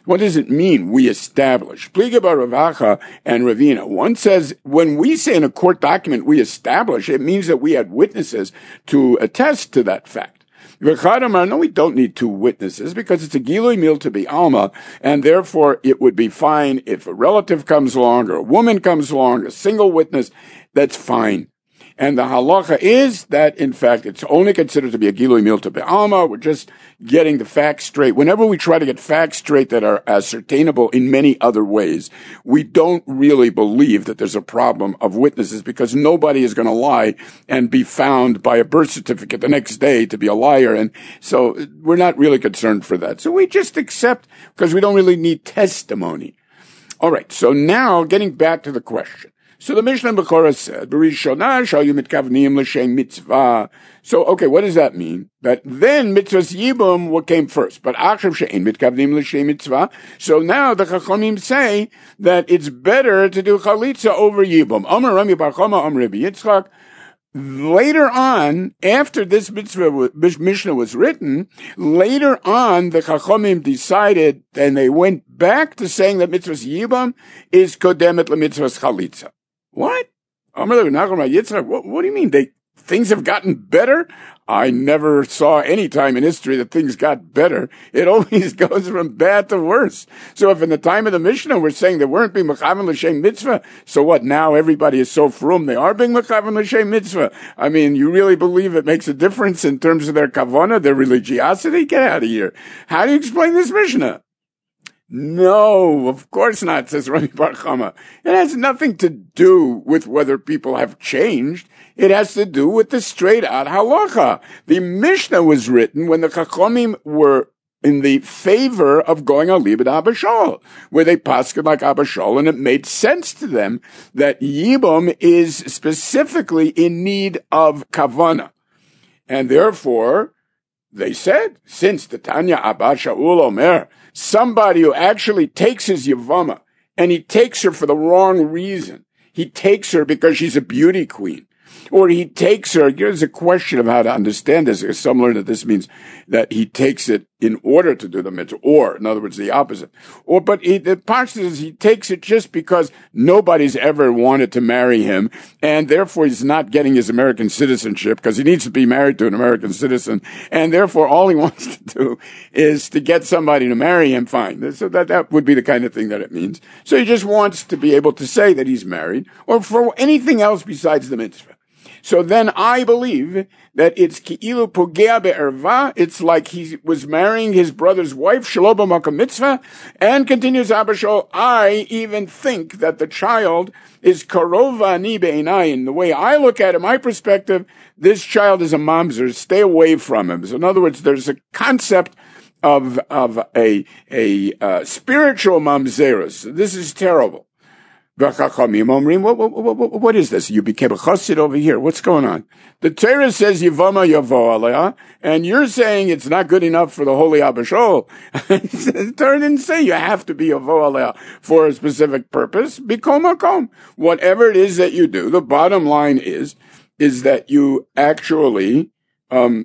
What does it mean, we establish? Pliga bar Rav Acha and Ravina. One says, when we say in a court document we establish, it means that we had witnesses to attest to that fact. V'chad no, we don't need two witnesses because it's a gilui mil to be alma, and therefore it would be fine if a relative comes along or a woman comes along, a single witness, that's fine. And the halacha is that, in fact, it's only considered to be a gilui mil to be'alma. We're just getting the facts straight. Whenever we try to get facts straight that are ascertainable in many other ways, we don't really believe that there's a problem of witnesses because nobody is going to lie and be found by a birth certificate the next day to be a liar. And so we're not really concerned for that. So we just accept because we don't really need testimony. All right. So now getting back to the question. So the Mishnah Bechorah said, "B'rishonah shayu mitkavnim l'shem mitzvah." So, okay, what does that mean? That then mitzvahs yibum what came first, but achav she'ein mitkavnim l'shem mitzvah. So now the Chachamim say that it's better to do chalitza over yibum. Amar Rami bar Chama, Amar Rabbi Yitzchak. Later on, after this Mishnah was written, later on the Chachamim decided, and they went back to saying that mitzvahs yibum is kodemet lemitzvahs chalitza. What? What do you mean? Things have gotten better? I never saw any time in history that things got better. It always goes from bad to worse. So if in the time of the Mishnah we're saying they weren't being mechaven l'shem mitzvah, so what? Now everybody is so frum they are being mechaven l'shem mitzvah. I mean, you really believe it makes a difference in terms of their kavana, their religiosity? Get out of here. How do you explain this Mishnah? No, of course not, says Rami bar Chama. It has nothing to do with whether people have changed. It has to do with the straight out halacha. The Mishnah was written when the Chachamim were in the favor of going al libed Abba Shaul, where they paskin like Abba Shaul, and it made sense to them that Yibum is specifically in need of kavana. And therefore, they said, since the Tanya Abba Shaul Omer, somebody who actually takes his Yavama, and he takes her for the wrong reason. He takes her because she's a beauty queen. Or he takes her, here's a question of how to understand this. Some learn that this means that he takes it in order to do the mitzvah, or, in other words, the opposite. But the Pashtus is he takes it just because nobody's ever wanted to marry him, and therefore he's not getting his American citizenship, because he needs to be married to an American citizen, and therefore all he wants to do is to get somebody to marry him, fine. So that would be the kind of thing that it means. So he just wants to be able to say that he's married, or for anything else besides the mitzvah. So then I believe that it's ki'ilu pogea be'erva. It's like he was marrying his brother's wife, shelo b'makom mitzvah, and continues Abba Shaul, I even think that the child is karova ani be'einayin. The way I look at it, my perspective, this child is a mamzer. Stay away from him. So in other words, there's a concept of a spiritual mamzerus. This is terrible. What is this? You became a chassid over here. What's going on? The Torah says Yavama Yavo Alea, and you're saying it's not good enough for the holy Abba Shaul. The Torah didn't say you have to be Yavo Alea for a specific purpose. Bikom makom. Whatever it is that you do, the bottom line is that you actually you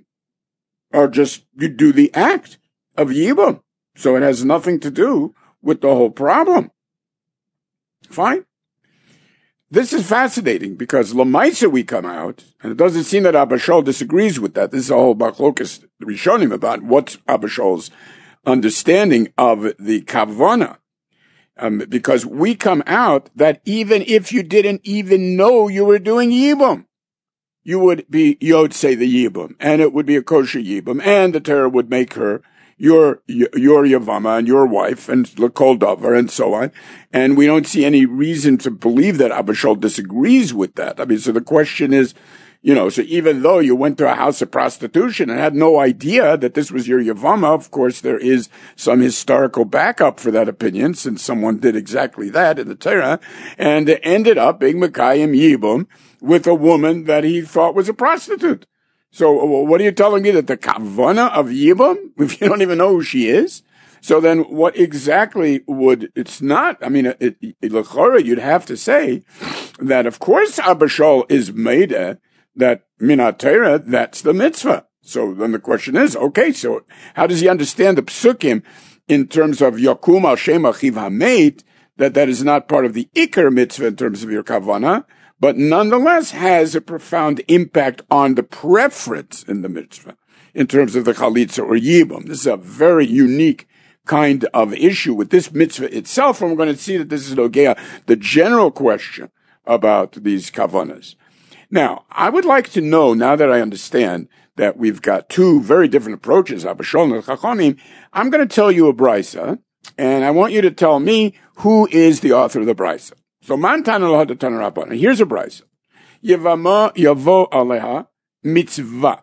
do the act of Yibum. So it has nothing to do with the whole problem. Fine. This is fascinating because Lamaisa we come out, and it doesn't seem that Abba Shaul disagrees with that. This is a whole Bachlokas Rishonim about what's Abba Shaul's understanding of the Kavana. Because we come out that even if you didn't even know you were doing Yibum, you would say the Yibum, and it would be a kosher Yibum, and the Torah would make her your Yavama and your wife and L'Kol Davar and so on. And we don't see any reason to believe that Abba Shaul disagrees with that. I mean, so the question is, so even though you went to a house of prostitution and had no idea that this was your Yavama, of course there is some historical backup for that opinion, since someone did exactly that in the Torah, and it ended up being Mekayim Yibum with a woman that he thought was a prostitute. So what are you telling me, that the kavana of Yibum, if you don't even know who she is? So then what exactly it's not, I mean, l'chora, you'd have to say that of course Abba Shaul is made that minat Torah, that's the mitzvah. So then the question is, okay, so how does he understand the psukim in terms of Yakum al Shem Achiv Hameit, that is not part of the Iker mitzvah in terms of your kavana, but nonetheless has a profound impact on the preference in the mitzvah in terms of the chalitza or yibum. This is a very unique kind of issue with this mitzvah itself, and we're going to see that this is nogea, the general question about these kavanas. Now, I would like to know, now that I understand that we've got two very different approaches, Abashol and Chachamim, I'm going to tell you a brisa, and I want you to tell me who is the author of the brisa. So, man tana lo hadatana Rabbana. Here's a brisa. Yevama yavo aleha mitzvah.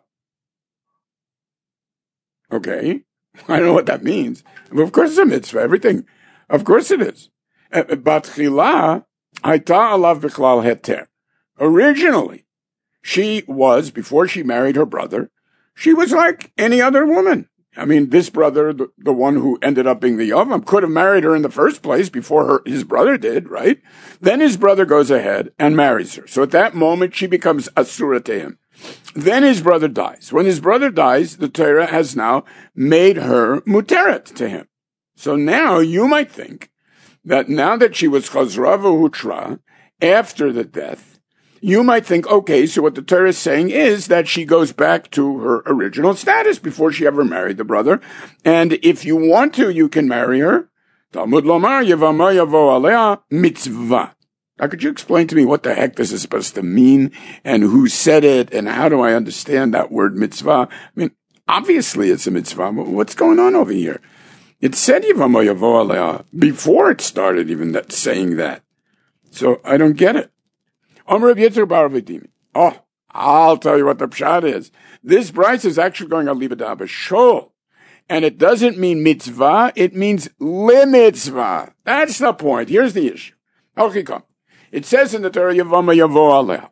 Okay. I don't know what that means. But of course it's a mitzvah. Everything. Of course it is. Batchila hayta alav bichlal heter. Originally, she was, before she married her brother, she was like any other woman. I mean, this brother, the one who ended up being the Yavam, could have married her in the first place before his brother did, right? Then his brother goes ahead and marries her. So at that moment, she becomes Asura to him. Then his brother dies. When his brother dies, the Torah has now made her Muteret to him. So now you might think that now that she was Chazra v'Hutra, after the death, you might think, okay, so what the Torah is saying is that she goes back to her original status before she ever married the brother. And if you want to, you can marry her. Talmud lomar yevama yavo alea mitzvah. Now, could you explain to me what the heck this is supposed to mean and who said it and how do I understand that word mitzvah? I mean, obviously it's a mitzvah. But what's going on over here? It said yevama yavo alea before it started even that saying that. So I don't get it. Oh, I'll tell you what the pshat is. This brisa is actually going on libada b'shol. And it doesn't mean mitzvah, it means limitzvah. That's the point. Here's the issue. Okay, come. It says in the Torah, Yavama Yavo Aleha.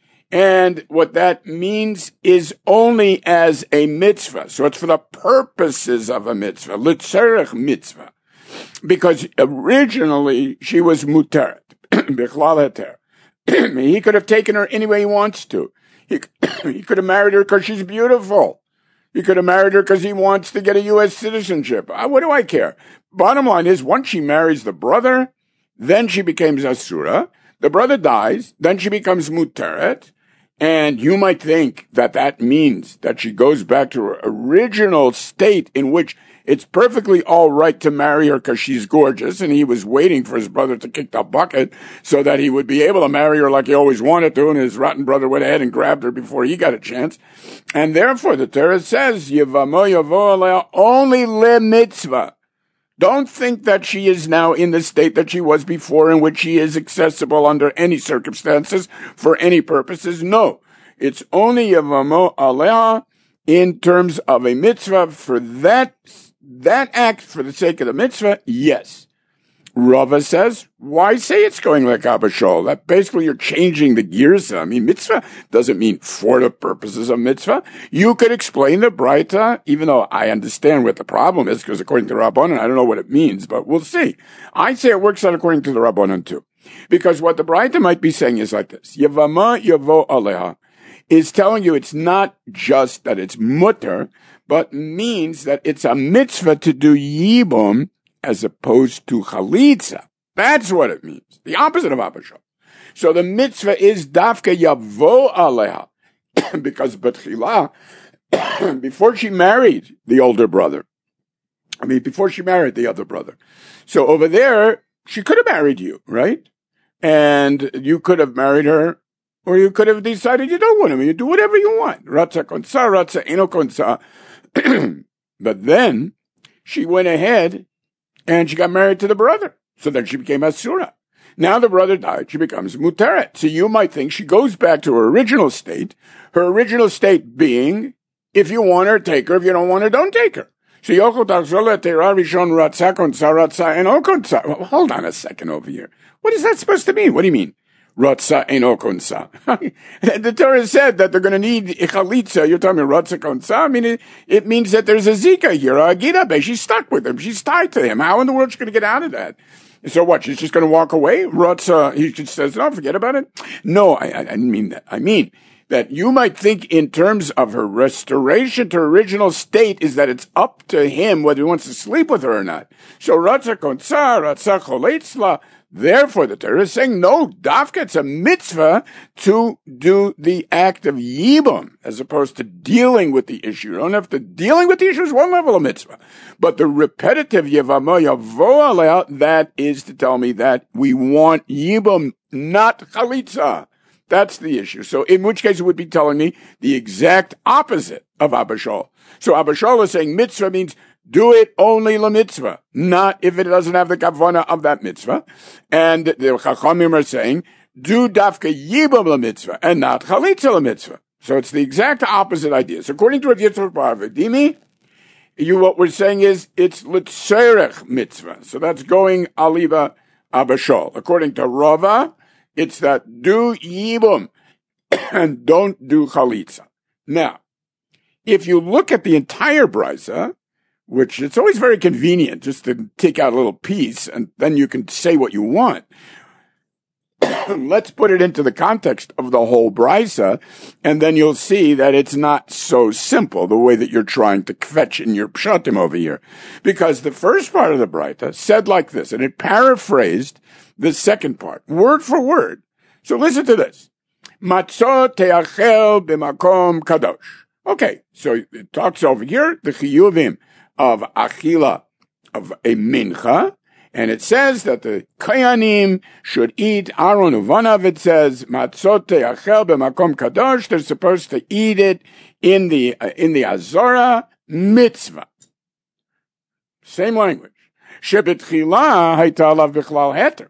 And what that means is only as a mitzvah. So it's for the purposes of a mitzvah. Litzerech mitzvah. Because originally she was muteret. Bichlal heter. He could have taken her any way he wants to. He could have married her because she's beautiful. He could have married her because he wants to get a U.S. citizenship. What do I care? Bottom line is, once she marries the brother, then she becomes Asura. The brother dies, then she becomes Muteret. And you might think that that means that she goes back to her original state in which it's perfectly all right to marry her because she's gorgeous, and he was waiting for his brother to kick the bucket so that he would be able to marry her like he always wanted to, and his rotten brother went ahead and grabbed her before he got a chance. And therefore, the Torah says, Yevamo yavo alea only le mitzvah. Don't think that she is now in the state that she was before, in which she is accessible under any circumstances for any purposes. No, it's only Yevamo alea in terms of a mitzvah for that act for the sake of the mitzvah. Yes. Rava says, why say it's going like Abashol? That basically you're changing the gears. I mean, mitzvah doesn't mean for the purposes of mitzvah. You could explain the Braita, even though I understand what the problem is, because according to Rabbanan, I don't know what it means, but we'll see. I say it works out according to the Rabbanan too. Because what the Braita might be saying is like this. Yevama yavo aleha is telling you it's not just that it's mutter, but means that it's a mitzvah to do yibum as opposed to chalitza. That's what it means. The opposite of abashal. So the mitzvah is dafka yavo aleha, because Batchila, before she married the older brother, before she married the other brother. So over there, she could have married you, right? And you could have married her, or you could have decided you don't want him. You do whatever you want. Ratza konsa, ratza eno konsa. But then she went ahead and she got married to the brother. So then she became Asura. Now the brother died. She becomes Muteret. So you might think she goes back to her original state being, if you want her, take her. If you don't want her, don't take her. So hold on a second over here. What is that supposed to mean? What do you mean? Ratza eno konsa. The Torah said that they're going to need chalitza. You're telling me ratza konsa? I mean, it means that there's a zika here, a girabe. She's stuck with him. She's tied to him. How in the world is she going to get out of that? So what? She's just going to walk away? Ratza, he just says, no, forget about it. No, I didn't mean that. I mean that you might think in terms of her restoration to her original state is that it's up to him whether he wants to sleep with her or not. So Ratza Konsa, Ratza Choletzla. Therefore, the Torah is saying, no, Dafka, it's a mitzvah to do the act of Yibum, as opposed to dealing with the issue. You don't have to, dealing with the issue is one level of mitzvah. But the repetitive Yevamo Yavo Aleh, that is to tell me that we want Yibum, not Chalitza. That's the issue. So in which case it would be telling me the exact opposite of Abba Shaul. So Abba Shaul is saying mitzvah means do it only la mitzvah, not if it doesn't have the kavana of that mitzvah. And the Chachamim are saying, do dafka yibam la mitzvah, and not chalitza la mitzvah. So it's the exact opposite idea. So according to Rav Yitzchak bar Avdimi, what we're saying is, it's litzerech mitzvah. So that's going aliva Abba Shaul. According to Rava, it's that do yibam, and don't do chalitza. Now, if you look at the entire brisa, which it's always very convenient just to take out a little piece and then you can say what you want. Let's put it into the context of the whole brisa, and then you'll see that it's not so simple the way that you're trying to fetch in your pshatim over here. Because the first part of the brisa said like this, and it paraphrased the second part, word for word. So listen to this. Matzot te'achel b'makom kadosh. Okay, so it talks over here, the chiyuvim of achila of a mincha, and it says that the kohanim should eat Aaron uvanav. It says matzot te'achel b'makom kadosh. They're supposed to eat it in the azora mitzvah. Same language. Shebetchila hayta alav bichlal heter.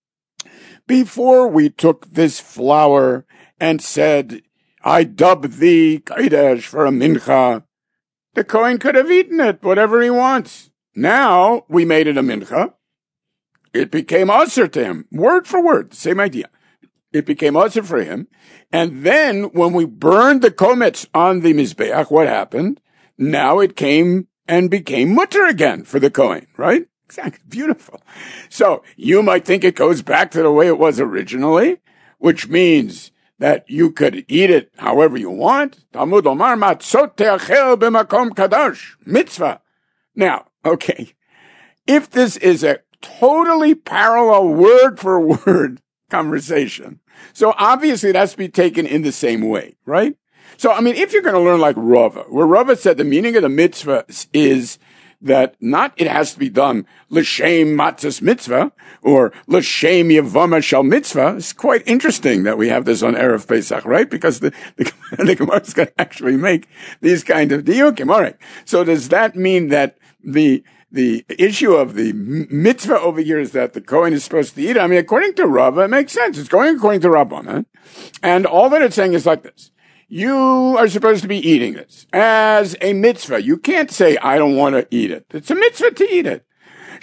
Before we took this flour and said, I dub thee kodesh for a mincha, the Kohen could have eaten it, whatever he wants. Now, we made it a mincha. It became usher to him. Word for word, same idea. It became usher for him. And then, when we burned the komets on the Mizbeach, what happened? Now it came and became mutter again for the Kohen, right? Exactly. Beautiful. So, you might think it goes back to the way it was originally, which means that you could eat it however you want. Talmud Omar matzot te'achel b'makom kadosh. Mitzvah. Now, okay, if this is a totally parallel word for word conversation, so obviously it has to be taken in the same way, right? So, I mean, if you're going to learn like Rava, where Rava said the meaning of the mitzvah is that not it has to be done l'shem matzos mitzvah or l'shem yevama shel mitzvah. It's quite interesting that we have this on Erev Pesach, right? Because the Gemara is going to actually make these kind of diukim. All right. So does that mean that the issue of the mitzvah over here is that the Kohen is supposed to eat? I mean, according to Rava, it makes sense. It's going according to Rabbanan, and all that it's saying is like this. You are supposed to be eating this as a mitzvah. You can't say, I don't want to eat it. It's a mitzvah to eat it.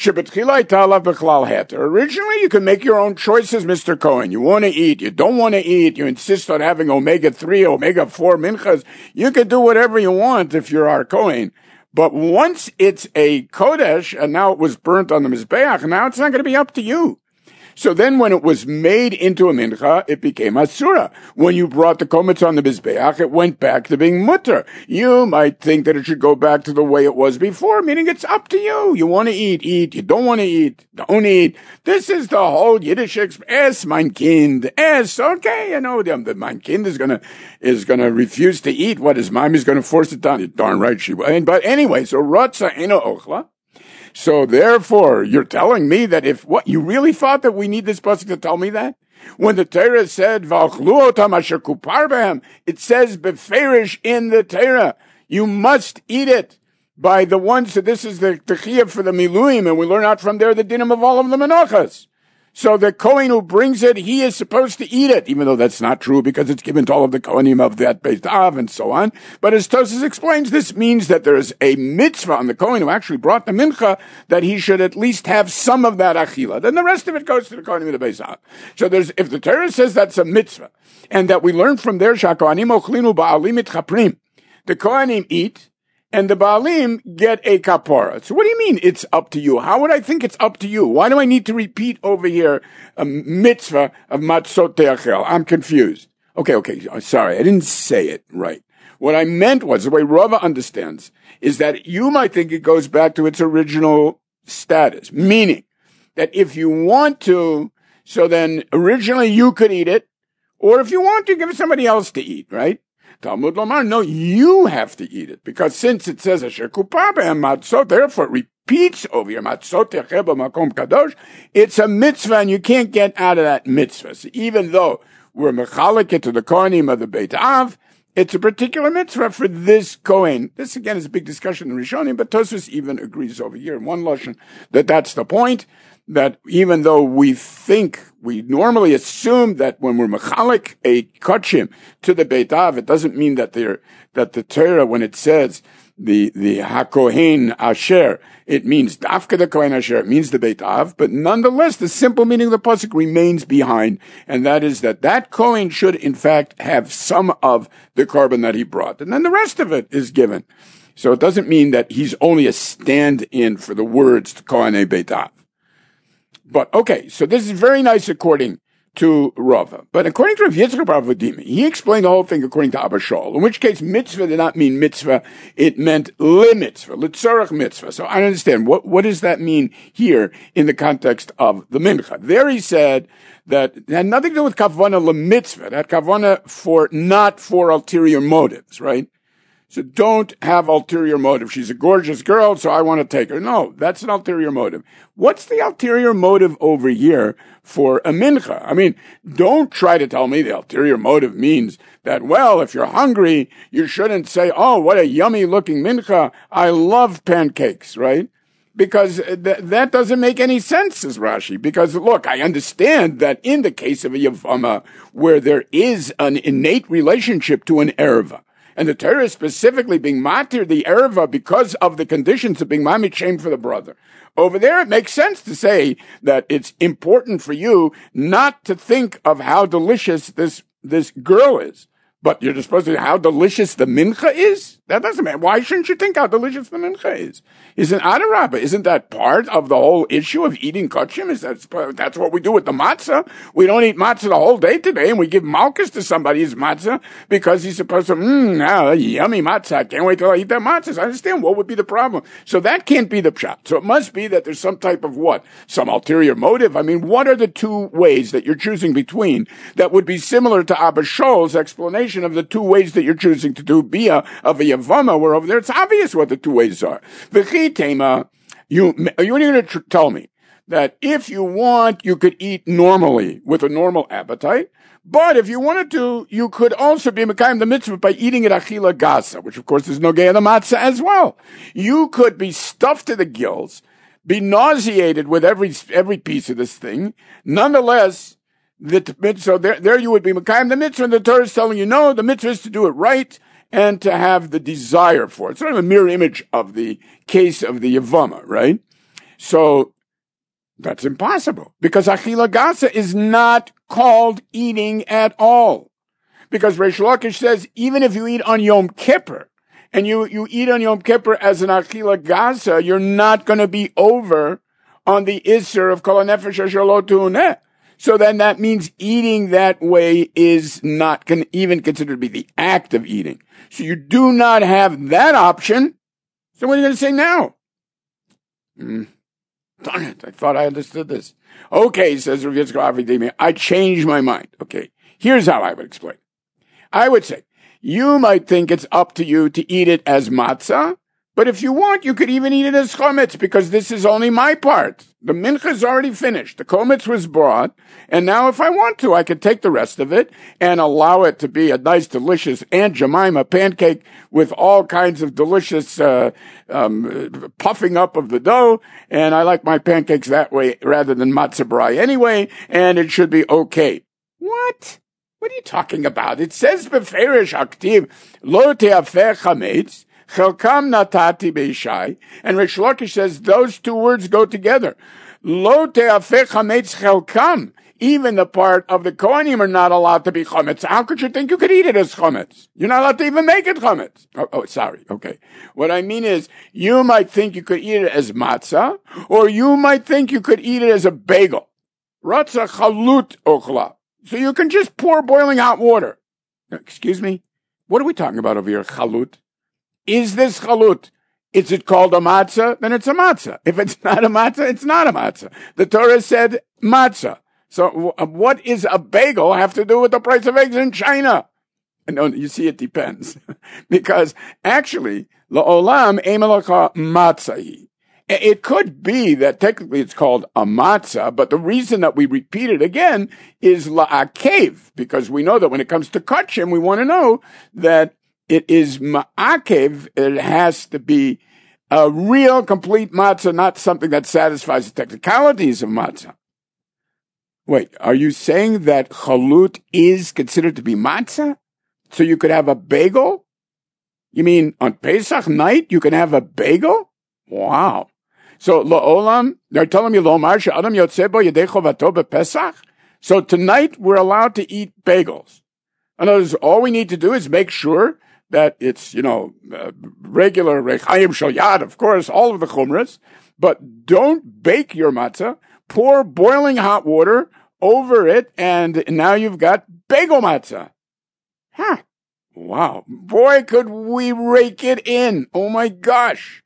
Originally, you can make your own choices, Mr. Cohen. You want to eat, you don't want to eat, you insist on having omega-3, omega-4 minchas. You can do whatever you want if you're our Cohen. But once it's a kodesh, and now it was burnt on the Mizbeach, now it's not going to be up to you. So then when it was made into a mincha, it became asura. When you brought the komets on the Mizbeach, it went back to being mutter. You might think that it should go back to the way it was before, meaning it's up to you. You want to eat, eat. You don't want to eat, don't eat. This is the whole Yiddish es mein Kind, es, okay, you know, the mein Kind is gonna refuse to eat what his mom is gonna force it down. You're darn right she will. But anyway, so rotza eno ochla. So therefore, you're telling me that if what you really thought that we need this pasuk to tell me that? When the Torah said, V'achlu otam asher kupar behem, it says beferish in the Torah, you must eat it by the ones, so this is the chiyuv for the miluim, and we learn out from there the dinim of all of the menachas. So the Kohen who brings it, he is supposed to eat it, even though that's not true because it's given to all of the Kohanim of that Beit Av and so on. But as Tosfos explains, this means that there is a mitzvah on the Kohen who actually brought the mincha that he should at least have some of that achila. Then the rest of it goes to the Kohanim of the Beit Av. So if the Torah says that's a mitzvah, and that we learn from there, Shakohanim ochlinu ba'alim itchaprim, the Kohanim eat, and the Baalim get a kapara. So what do you mean it's up to you? How would I think it's up to you? Why do I need to repeat over here a mitzvah of matzot te'achel? I'm confused. Okay, sorry, I didn't say it right. What I meant was, the way Rava understands, is that you might think it goes back to its original status, meaning that if you want to, so then originally you could eat it, or if you want to, give somebody else to eat, right? Talmud Lomar, no, you have to eat it, because since it says Asher Kupah Be'em Matzot, therefore it repeats over here, Matzot Techeh B'Makom Kadosh, it's a mitzvah, and you can't get out of that mitzvah. So even though we're mechalek to the Kohanim of the Beit Av, it's a particular mitzvah for this Kohen. This again is a big discussion in Rishonim, but Tosfos even agrees over here in one lashon that that's the point. That even though we normally assume that when we're mechalek a kachim to the Beit Av, it doesn't mean that the Torah, when it says the HaKohen Asher, it means Dafka the Kohen Asher, it means the Beit Av, but nonetheless, the simple meaning of the pasuk remains behind, and that is that Kohen should in fact have some of the carbon that he brought, and then the rest of it is given. So it doesn't mean that he's only a stand-in for the words to Kohen Beit Av. But okay, so this is very nice according to Rava. But according to Rav Yitzchak bar Vodimi, he explained the whole thing according to Abba Shaul, in which case mitzvah did not mean mitzvah, it meant mitzvah, litzorach mitzvah. So I don't understand, what does that mean here in the context of the mincha? There he said that it had nothing to do with kavana lemitzvah, that kavana not for ulterior motives, right? So don't have ulterior motive. She's a gorgeous girl, so I want to take her. No, that's an ulterior motive. What's the ulterior motive over here for a mincha? I mean, don't try to tell me the ulterior motive means that, well, if you're hungry, you shouldn't say, oh, what a yummy looking mincha. I love pancakes, right? Because that doesn't make any sense, says Rashi. Because look, I understand that in the case of a yavama, where there is an innate relationship to an erva, and the Torah is specifically being matir the erva because of the conditions of being mamit shem for the brother. Over there, it makes sense to say that it's important for you not to think of how delicious this girl is. But you're just supposed to how delicious the mincha is? That doesn't matter. Why shouldn't you think how delicious the mincha is? Isn't Adarabah? Isn't that part of the whole issue of eating kachim? That's what we do with the matzah. We don't eat matzah the whole day today, and we give malchus to somebody's matzah because he's supposed to, yummy matzah. I can't wait till I eat that matzah. So I understand what would be the problem. So that can't be the pshat. So it must be that there's some type of what? Some ulterior motive? I mean, what are the two ways that you're choosing between that would be similar to Abba Shaul's explanation of the two ways that you're choosing to do bia of a yavama, where over there it's obvious what the two ways are. V'chi tema, you're going to tell me that if you want, you could eat normally with a normal appetite, but if you wanted to, you could also be mekayim the mitzvah by eating at achila gasa, which of course is nogei the matzah as well. You could be stuffed to the gills, be nauseated with every piece of this thing, nonetheless. So there you would be mekayim the mitzvah, and the Torah is telling you, no, the mitzvah is to do it right and to have the desire for it. It's sort of a mirror image of the case of the Yavama, right? So that's impossible because achila gasa is not called eating at all. Because Reish Lakish says even if you eat on Yom Kippur and you eat on Yom Kippur as an achila gasa, you're not going to be over on the isser of kol hanefesh asher lo tuuneh. So then that means eating that way is not even considered to be the act of eating. So you do not have that option. So what are you going to say now? Darn it, I thought I understood this. Okay, says Rav Yitzchak Avidimi, I changed my mind. Okay, here's how I would explain. I would say, you might think it's up to you to eat it as matzah, but if you want, you could even eat it as chometz, because this is only my part. The mincha is already finished. The chometz was brought, and now if I want to, I could take the rest of it and allow it to be a nice, delicious Aunt Jemima pancake with all kinds of delicious puffing up of the dough, and I like my pancakes that way rather than matzah brai anyway, and it should be okay. What? What are you talking about? It says beferish aktiv lo te'afer chametz. Chelkam natati beishai, and Reish Lakish says those two words go together. Lo te'afeh chametz chelkam. Even the part of the Kohanim are not allowed to be chametz. How could you think you could eat it as chametz? You're not allowed to even make it chametz. Oh, sorry. Okay. What I mean is, you might think you could eat it as matzah, or you might think you could eat it as a bagel. Ratza chalut ochla. So you can just pour boiling hot water. Excuse me? What are we talking about over here? Chalut? Is this chalut? Is it called a matzah? Then it's a matzah. If it's not a matzah, it's not a matzah. The Torah said matzah. So what is a bagel have to do with the price of eggs in China? No, you see, it depends. Because actually, la'olam emelaka matzah. It could be that technically it's called a matzah, but the reason that we repeat it again is la'akev, because we know that when it comes to kachim, we want to know that it is ma'akev. It has to be a real, complete matzah, not something that satisfies the technicalities of matzah. Wait, are you saying that chalut is considered to be matzah? So you could have a bagel? You mean on Pesach night you can have a bagel? Wow. So la'olam, they're telling me lo'omar she'adam yotzeh bo yedei chovato b'Pesach? So tonight we're allowed to eat bagels. In other words, all we need to do is make sure that it's, regular rechayim shel yad, of course, all of the chumras, but don't bake your matzah. Pour boiling hot water over it, and now you've got bagel matzah. Huh. Wow. Boy, could we rake it in. Oh my gosh.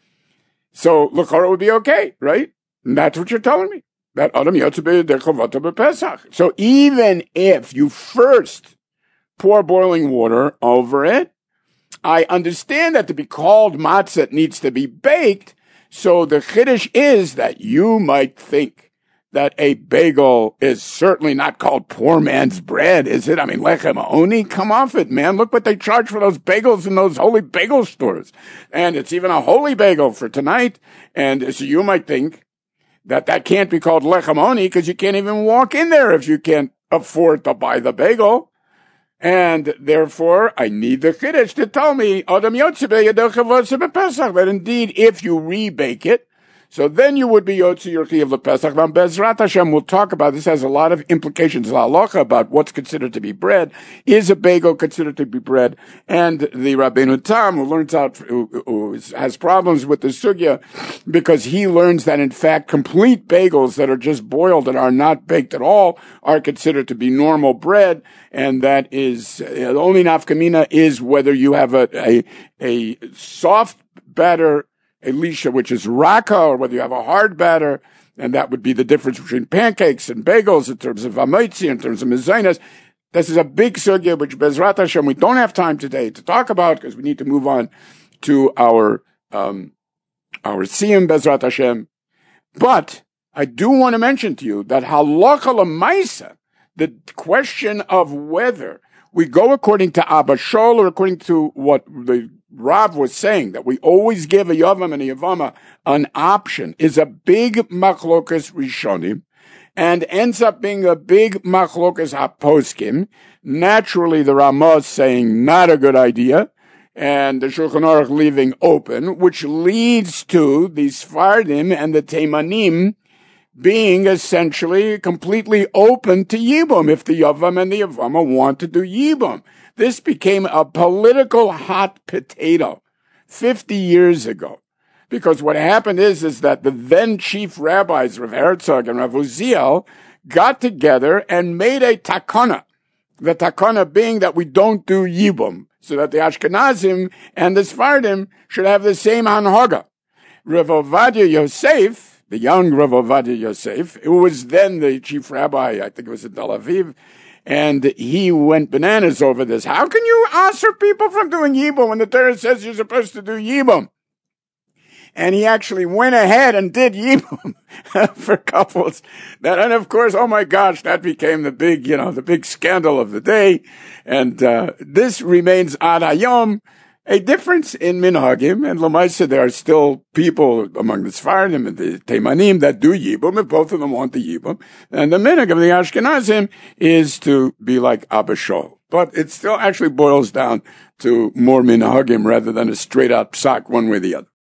So, l'chora would be okay, right? And that's what you're telling me. That adam yotzeh b'chavata b'Pesach. So even if you first pour boiling water over it, I understand that to be called matzah, it needs to be baked. So the chiddush is that you might think that a bagel is certainly not called poor man's bread, is it? I mean, lechem oni, come off it, man. Look what they charge for those bagels in those holy bagel stores. And it's even a holy bagel for tonight. And so you might think that can't be called lechem oni because you can't even walk in there if you can't afford to buy the bagel. And therefore, I need the chiddush to tell me, Adam Yotzeh b'Pesach, that indeed, if you rebake it, so then you would be Yotzeh your Chiyuv LePesach. Bezrat Hashem, we'll talk about this. Has a lot of implications, halacha, about what's considered to be bread. Is a bagel considered to be bread? And the Rabbeinu Tam, who has problems with the sugya, because he learns that in fact complete bagels that are just boiled and are not baked at all are considered to be normal bread, and that is the only nafkamina is whether you have a soft batter, Elisha, which is raka, or whether you have a hard batter, and that would be the difference between pancakes and bagels in terms of amoitzi, in terms of mezainas. This is a big sugya, which Bezrat Hashem, we don't have time today to talk about, because we need to move on to our siyum, Bezrat Hashem. But I do want to mention to you that halacha l'maisa, the question of whether we go according to Abba Shol or according to what the Rav was saying, that we always give a Yavam and a Yavama an option, is a big machlokas rishonim, and ends up being a big machlokas haposkim. Naturally, the Ramah is saying not a good idea, and the Shulchan Aruch leaving open, which leads to the Sfardim and the Teimanim being essentially completely open to Yibum, if the Yavam and the Yavama want to do Yibum. This became a political hot potato 50 years ago. Because what happened is that the then chief rabbis, Rav Herzog and Rav Uziel, got together and made a takana. The takana being that we don't do Yibum, so that the Ashkenazim and the Sfardim should have the same hanhaga. Rav Ovadia Yosef, the young Rav Ovadia Yosef, who was then the chief rabbi, I think it was in Tel Aviv, and he went bananas over this. How can you answer people from doing Yibum when the Torah says you're supposed to do Yibum? And he actually went ahead and did Yibum for couples. And of course, oh my gosh, that became the big scandal of the day. And this remains ad hayom a difference in minhagim. And l'maisa, there are still people among the Sfardim and the Teimanim that do Yibum, if both of them want the Yibum. And the minhag of the Ashkenazim is to be like Abba Shol. But it still actually boils down to more minhagim rather than a straight out psak one way or the other.